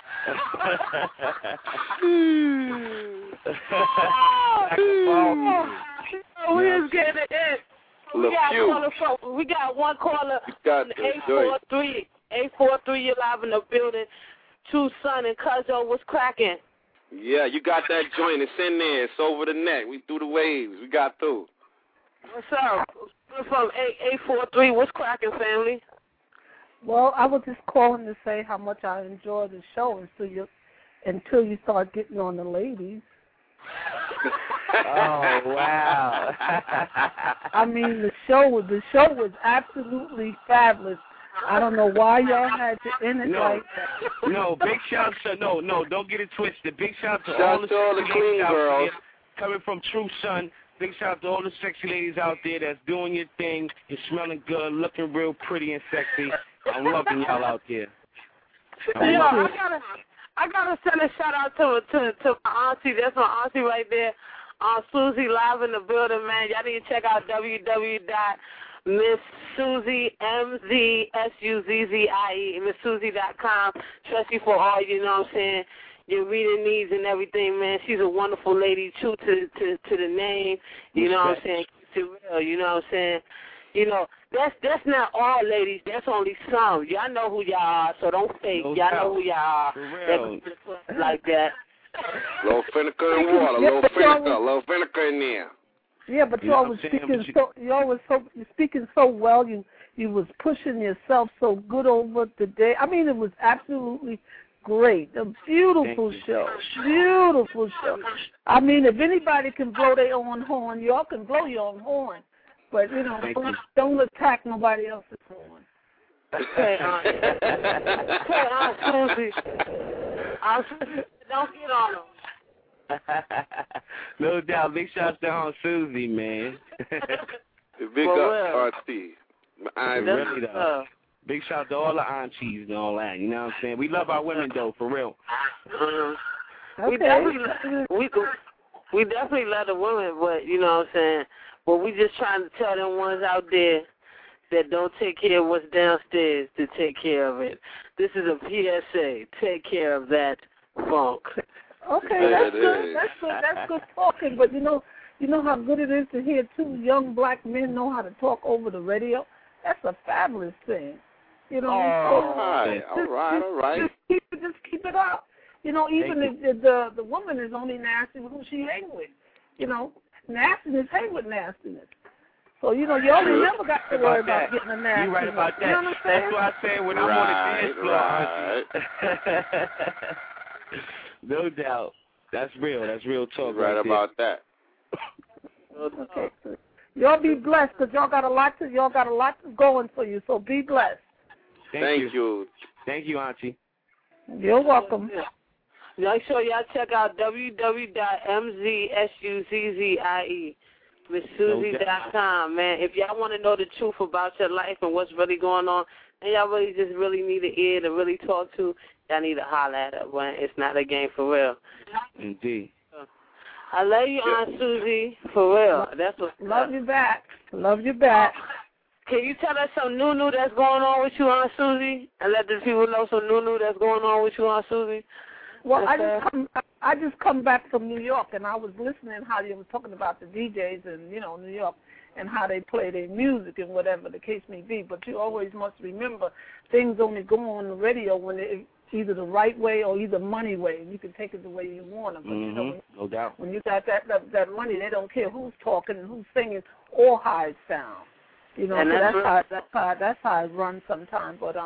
We is getting it. We got one caller. 843. You're live in the building. True Son and Cuzzo, what's cracking? Yeah, you got that joint. It's in there. It's over the net. We through the waves. We got through. What's up? We're from 843. What's cracking, family? Well, I was just calling to say how much I enjoy the show until you start getting on the ladies. Oh, wow. I mean, the show was absolutely fabulous. I don't know why y'all had to end it like that. No, big shout to, no, don't get it twisted. Big shout to all the clean girls. Coming from True Son. Big shout out to all the sexy ladies out there that's doing your thing. You're smelling good, looking real pretty and sexy. I'm loving y'all out there. I gotta send a shout out to my auntie. That's my auntie right there. Susie live in the building, man. Y'all need to check out MissSuzie.com, especially for all, you know what I'm saying, your reading needs and everything, man. She's a wonderful lady, true to the name, you know what I'm saying, keeps it real, you know what I'm saying. You know, that's not all ladies. That's only some. Y'all know who y'all are, so don't fake. Y'all know who y'all are. That like that. Little vinegar in water, little vinegar in there. Yeah, but y'all was speaking so well. You was pushing yourself so good over the day. I mean, it was absolutely great. A beautiful show. Beautiful show. I mean, if anybody can blow their own horn, y'all can blow your own horn. But, you know, don't attack nobody else's horn. Okay, Susie. Don't get on them. No doubt. Big shout out to Aunt Susie, man. Big up, RT. Really, though. Big shout out to all the aunties and all that. You know what I'm saying? We love our women, though, for real. We definitely love the women, but, you know what I'm saying? But we just trying to tell them ones out there that don't take care of what's downstairs to take care of it. This is a PSA. Take care of that funk. Okay, that's good. That's good talking. But you know how good it is to hear two young black men know how to talk over the radio. That's a fabulous thing. You know. All right. Just keep it up. You know, even if the woman is only nasty with who she hang with. You know, nastiness hang with nastiness. So, you know, you only never got to worry about getting a nasty. You're right about that. You know what I'm saying? That's why I say when I'm on the dance floor. No doubt. That's real. That's real talk. Right about that. Okay. Y'all be blessed because y'all got a lot going for you. So be blessed. Thank you. Thank you, Auntie. You're welcome. Make sure y'all check out www.MZSUZZIE. MissSuzie.com, man. If y'all want to know the truth about your life and what's really going on, and y'all really just really need an ear to really talk to, y'all need to holler at her, man. It's not a game for real. Indeed. I love you, Aunt Susie, for real. That's what. Love you back. Love you back. Can you tell us some new that's going on with you, Aunt Susie, and let the people know some new that's going on with you, Aunt Susie? Well, I just come back from New York, and I was listening how you were talking about the DJs in, you know, New York and how they play their music and whatever the case may be. But you always must remember things only go on the radio when it's either the right way or either money way, and you can take it the way you want them. But you know, no doubt. When you got that money, they don't care who's talking and who's singing or how it sounds. You know, so that's how it runs sometimes. But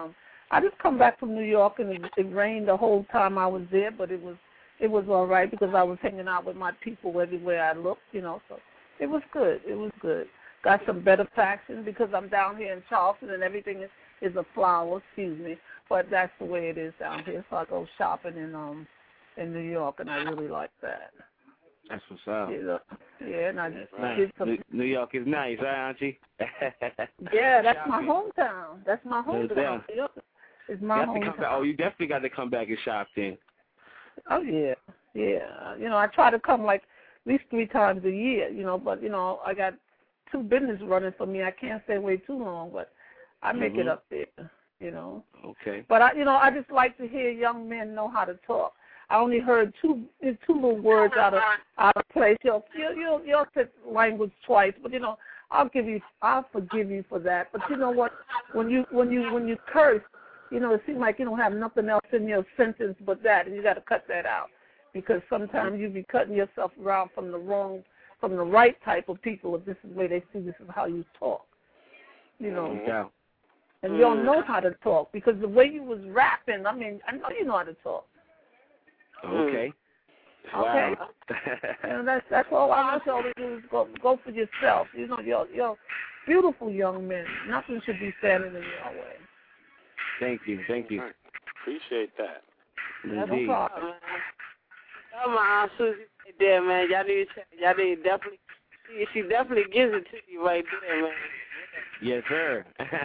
I just come back from New York, and it rained the whole time I was there, but it was all right because I was hanging out with my people everywhere I looked, so it was good. It was good. Got some better fashion because I'm down here in Charleston and everything is a flower, but that's the way it is down here. So I go shopping in New York, and I really like that. That's what's up. Yeah, and I just did some. New York is nice, right, Auntie? Yeah, that's my hometown. That's my hometown. It's my hometown. You definitely got to come back and shop then. Oh, yeah. I try to come like at least 3 times a year, but, I got 2 business running for me. I can't stay away too long, but I make it up there, Okay. But, I just like to hear young men know how to talk. I only heard two little words out of place. You'll say language twice, but I'll forgive you for that. But you know what? When you curse, it seems like you don't have nothing else in your sentence but that, and you got to cut that out because sometimes you be cutting yourself around from the right type of people. If this is the way they see, this is how you talk. Yeah. And you don't know how to talk because the way you was rapping. I mean, I know you know how to talk. Okay. Wow. Okay. That's all I want y'all to do is go for yourself. You're beautiful young men. Nothing should be standing in your way. Thank you. Appreciate that. That's no problem, man. Oh, my Aunt Susie right there, man. Y'all need definitely. She definitely gives it to you right there, man. Yes, sir.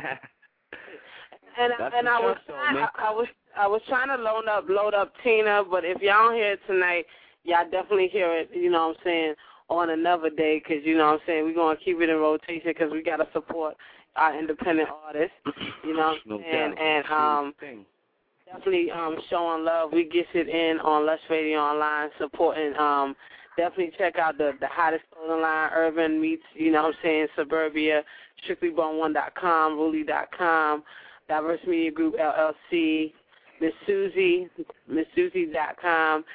And I was trying to load up Tina, but if y'all don't hear it tonight, y'all definitely hear it, on another day because, we're going to keep it in rotation because we got to support our independent artists, definitely showing love. We get it in on Lush Radio Online, supporting, definitely check out the hottest clothing line, Urban Meets, Suburbia, StrictlyBone1.com, Ruli.com, Diverse Media Group, LLC, Miss Susie.com,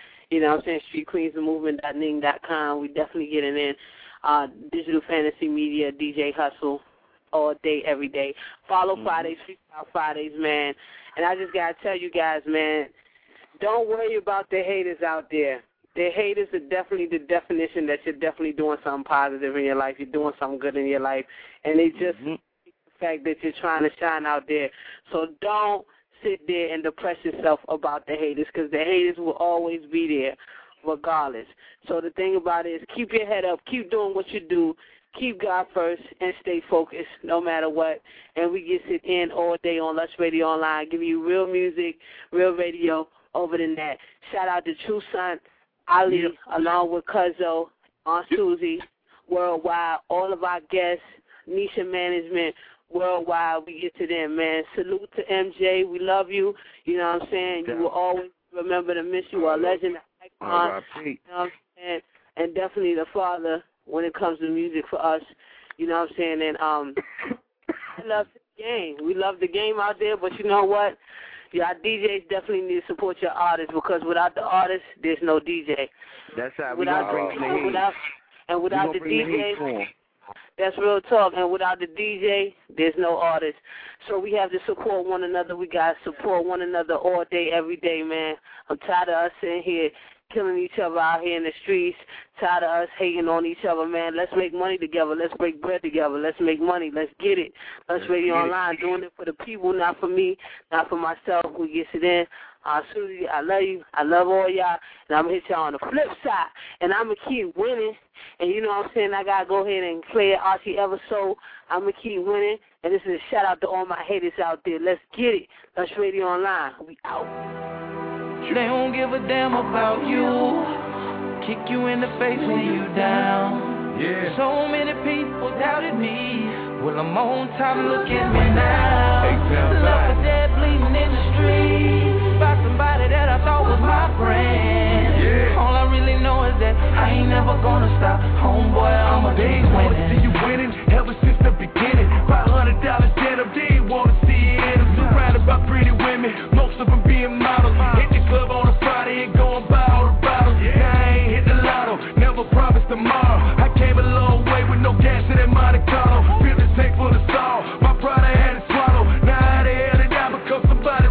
StreetQueensMovement.ning.com. We definitely getting in. Digital Fantasy Media, DJ Hustle, all day, every day. Follow Fridays, Freestyle Fridays, man. And I just got to tell you guys, man, don't worry about the haters out there. The haters are definitely the definition that you're definitely doing something positive in your life. You're doing something good in your life. And they just fact that you're trying to shine out there. So don't sit there and depress yourself about the haters because the haters will always be there regardless. So the thing about it is keep your head up, keep doing what you do, keep God first, and stay focused no matter what. And we get it in all day on Lush Radio Online, giving you real music, real radio over the net. Shout out to True Son, Ali, along with Cuzzo, Aunt Susie, Worldwide, all of our guests, Nisha Management, Worldwide, we get to them, man. Salute to MJ. We love you. You know what I'm saying? You will always remember to miss you. A legend, icon. You know what I'm saying? And definitely the father when it comes to music for us. You know what I'm saying? And I love the game. We love the game out there, but you know what? Y'all DJs definitely need to support your artists because without the artists, there's no DJ. That's how we bring the heat. Without the DJ, that's real talk. And without the DJ, there's no artist. So we have to support one another. We got to support one another all day, every day, man. I'm tired of us sitting here killing each other out here in the streets, tired of us hating on each other, man. Let's make money together. Let's break bread together. Let's make money. Let's get it. Let's Radio Online, doing it for the people, not for me, not for myself. We get it in. Susie, I love you. I love all y'all. And I'm going to hit y'all on the flip side. And I'm going to keep winning. And you know what I'm saying? I got to go ahead and play it, Archie Everso. I'm going to keep winning. And this is a shout out to all my haters out there. Let's get it. Lush Radio Online. We out. They don't give a damn about you. Kick you in the face when you down. Yeah. So many people doubted me. Well, I'm on top, look at me now. Love for dead bleeding in the street by somebody that I thought was my friend. Yeah. All I really know is that I ain't never gonna stop. Homeboy, I'm a big winner. See you winning ever since the beginning. $500 dead up, they wanna see it. I'm surrounded by pretty women, most of them being models. Hit the club on a Friday and go and buy all the bottles. Yeah. Now I ain't hit the lotto, never promised tomorrow. I came a long way with no gas in that Monte Carlo. Feel the tank full of salt, my pride I had to swallow. Now how the hell did I become somebody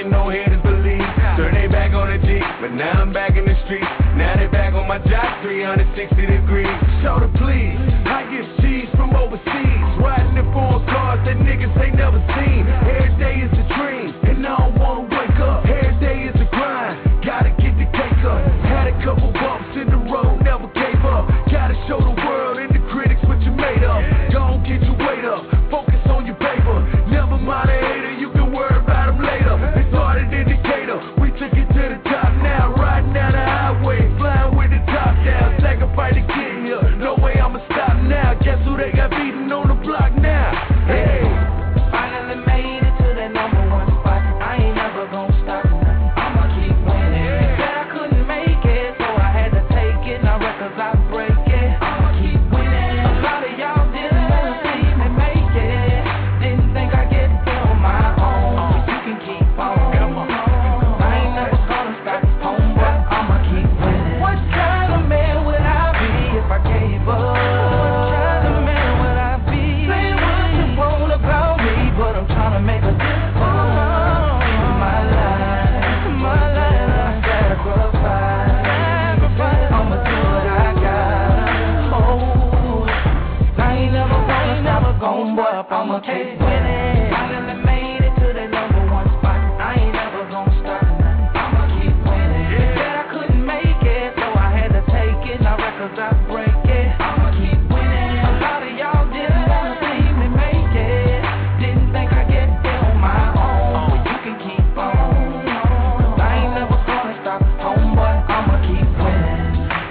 thinking no haters believe. Turn they back on the G, but now I'm back in the street. Now they back on my job, 360 degrees. Shoulder please, I get cheese from overseas. Riding in foreign cars that niggas ain't never seen. Every day is a dream, and I don't wanna wake up. Every day is a grind, gotta get the cake up. Had a couple bumps in the road, never gave up. Gotta show the world and the critics what you made of. Don't get your weight up, focus on your paper. Never mind a hater, you can worry about him later. It started indicator, we took it to the top now. Riding down the highway, flying with the top down. Sacrifice to get here, no way I'ma stop now. Guess who they got beating on the block now? Hey, finally made it to that number one spot. I ain't never gonna stop. I'ma keep winning. They said I couldn't make it, so I had to take it. Now records I break it. I'ma keep winning. A lot of y'all didn't wanna see me make it. Didn't think I'd get there on my own. But you can keep on. Come on. I ain't never gonna stop, homeboy. I'ma keep winning. What kind of man would I be if I gave up? What kind of man would I be? Say what you want about me, but I'm trying to make a difference. My life, I sacrifice. I'ma do what I got. Oh, I ain't never gonna stop, homeboy. I'ma keep winning. Finally made it to that number one spot. I ain't never gonna stop. I'ma keep winning. They said I couldn't make it, so I had to take it. Now records I break it. I'ma keep winning. A lot of y'all didn't wanna see me make it. Didn't think I'd get there on my own. But you can keep on. I ain't never gonna stop, homeboy. I'ma keep winning.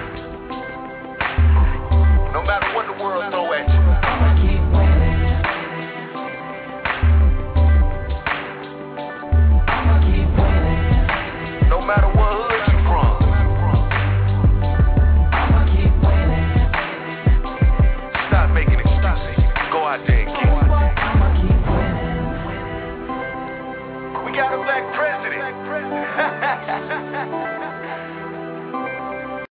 no matter what the world throw at you. I'ma keep winning. I'ma keep winning. No matter what hood you from. I'ma keep winning. Stop making excuses. Go out there and get it. I'ma keep winning. We got a black president.